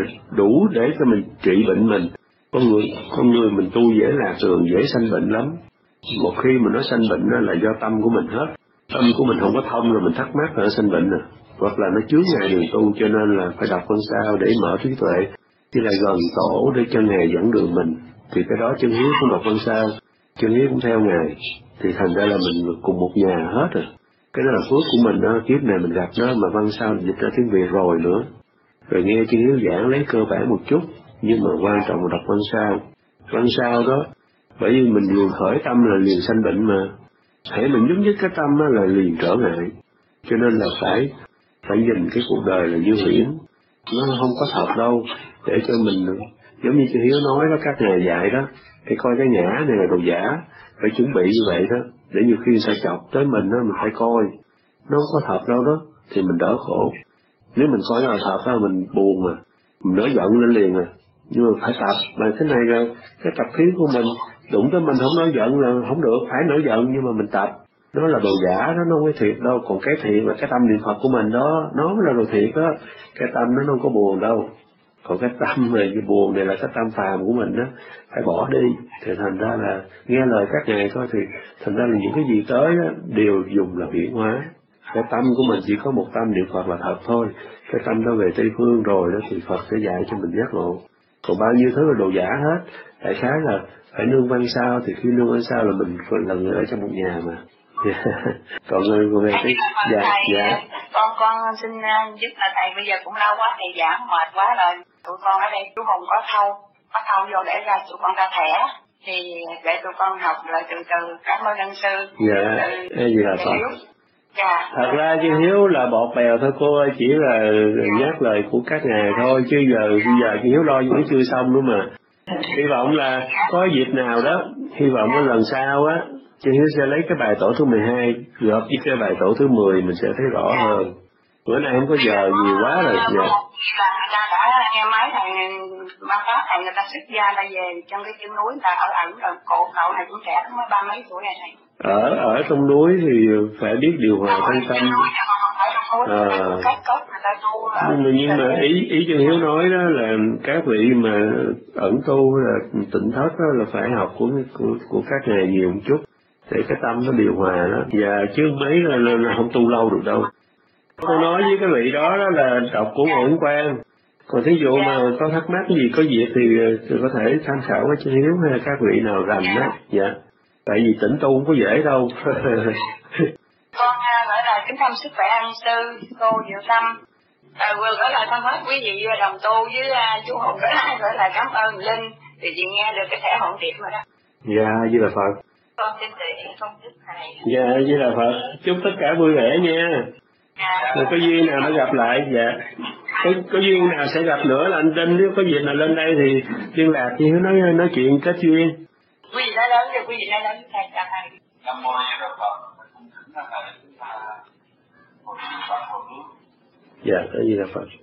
để cho mình trị bệnh mình. Con người mình tu dễ lạc đường, dễ sanh bệnh lắm. Một khi mà nó sanh bệnh đó là do tâm của mình hết. Tâm của mình không có thông rồi mình thắc mắc là nó sanh bệnh nè. Hoặc là nó chướng ngại đường tu, cho nên là phải đọc văn sao để mở trí tuệ. Chứ lại gần tổ để cho Ngài dẫn đường mình. Thì cái đó chân Hiếu cũng đọc văn sao, chân Hiếu cũng theo Ngài. Thì thành ra là mình cùng một nhà hết rồi. Cái đó là phước của mình đó, kiếp này mình gặp nó mà văn sao dịch ra tiếng Việt rồi nữa. Rồi nghe chân Hiếu giảng lấy cơ bản một chút, nhưng mà quan trọng là đọc văn sao. Văn sao đó, bởi vì mình liền khởi tâm là liền sanh bệnh mà. Hãy mình nhúc nhích cái tâm đó là liền trở ngại. Cho nên là phải nhìn cái cuộc đời là như huyễn. Nó không có thật đâu, để cho mình, giống như Hiếu nói đó, các ngài dạy đó, phải coi cái ngã này là đồ giả, phải chuẩn bị như vậy đó, để nhiều khi sẽ chọc tới mình đó, mình phải coi, nó không có thật đâu đó, thì mình đỡ khổ. Nếu mình coi nó là thật đó, mình buồn mà, mình nổi giận lên liền à, nhưng mà phải tập, mà cái này là cái tập khí của mình, đụng tới mình không nổi giận là không được, phải nổi giận nhưng mà mình tập. Nó là đồ giả đó, nó không có thiệt đâu, còn cái thiệt là cái tâm niệm Phật của mình đó, nó mới là đồ thiệt đó, cái tâm nó không có buồn đâu. Còn cái tâm này, cái buồn này là cái tâm phàm của mình đó, phải bỏ đi. Thì thành ra là nghe lời các ngài thôi, thì thành ra là những cái gì tới đó, đều dùng là huyễn hóa. Cái tâm của mình chỉ có một tâm niệm Phật là thật thôi. Cái tâm đó về Tây Phương rồi đó thì Phật sẽ dạy cho mình giác ngộ. Còn bao nhiêu thứ là đồ giả hết. Đại khái là phải nương văn sao, thì khi nương văn sao là mình là người ở trong một nhà mà. Còn người về cái dạ. Con xin giúp là thầy bây giờ cũng lâu quá, thầy giảng mệt quá rồi. Tụi con ở đây chú Hùng có thâu vô để ra tụi con ra thẻ, thì để tụi con học lại từ từ. Cảm ơn ân sư. Dạ. Gì là Phật. Dạ. Thật ra chứ Hiếu là bọt bèo thôi cô ơi, chỉ là nhắc lời của các ngài thôi, chứ bây giờ chứ Hiếu lo vẫn chưa xong nữa mà. Hy vọng là có dịp nào đó, hy vọng cái lần sau á, chứ Hiếu sẽ lấy cái bài tổ thứ 12 gộp với cái bài tổ thứ 10 mình sẽ thấy rõ hơn. Bữa nay không có giờ nhiều quá rồi. Dạ. Người ta đã nghe máy thầy ban pháp thầy, người ta xuất gia ta về trong cái chân núi, người ta ở ẩn rồi. Cậu này cũng trẻ, mới 30 mấy tuổi này thầy. Ở trong núi thì phải biết điều hòa thân tâm. Nhưng mà ý chân Hiếu nói đó là các vị mà ẩn tu là tịnh thất đó là phải học của các ngài nhiều một chút để cái tâm nó điều hòa đó. Và chứ mấy là không tu lâu được đâu. Tôi nói với cái vị đó là đọc của Ngộ Ấn Quang. Còn thí dụ mà có thắc mắc gì có dịp thì có thể tham khảo với chân Hiếu hay là các vị nào rành đó. Dạ. Tại vì tĩnh tu không có dễ đâu. Con gửi lời kính thăm sức khỏe ân sư cô Diệu Tâm. Vừa gửi lời thăm hết quý vị đồng tu với chú Hùng, gửi lời cảm ơn Linh vì chị nghe được cái thẻ hồn tiệp rồi đó. Dạ, Di Đà Phật. Con xin tùy con chúc thầy. Dạ, Di Đà Phật. Chúc tất cả vui vẻ nha. Rồi có duyên nào nó gặp lại. Dạ. Có duyên nào sẽ gặp nữa là anh tin, nếu có dịp nào lên đây thì liên lạc với Hiếu nói chuyện kết duyên. Quý vị nói lớn cho quý vị nói lớn thầy chào thầy. Nam mô A Di Đà Phật. Dạ, A Di Đà Phật.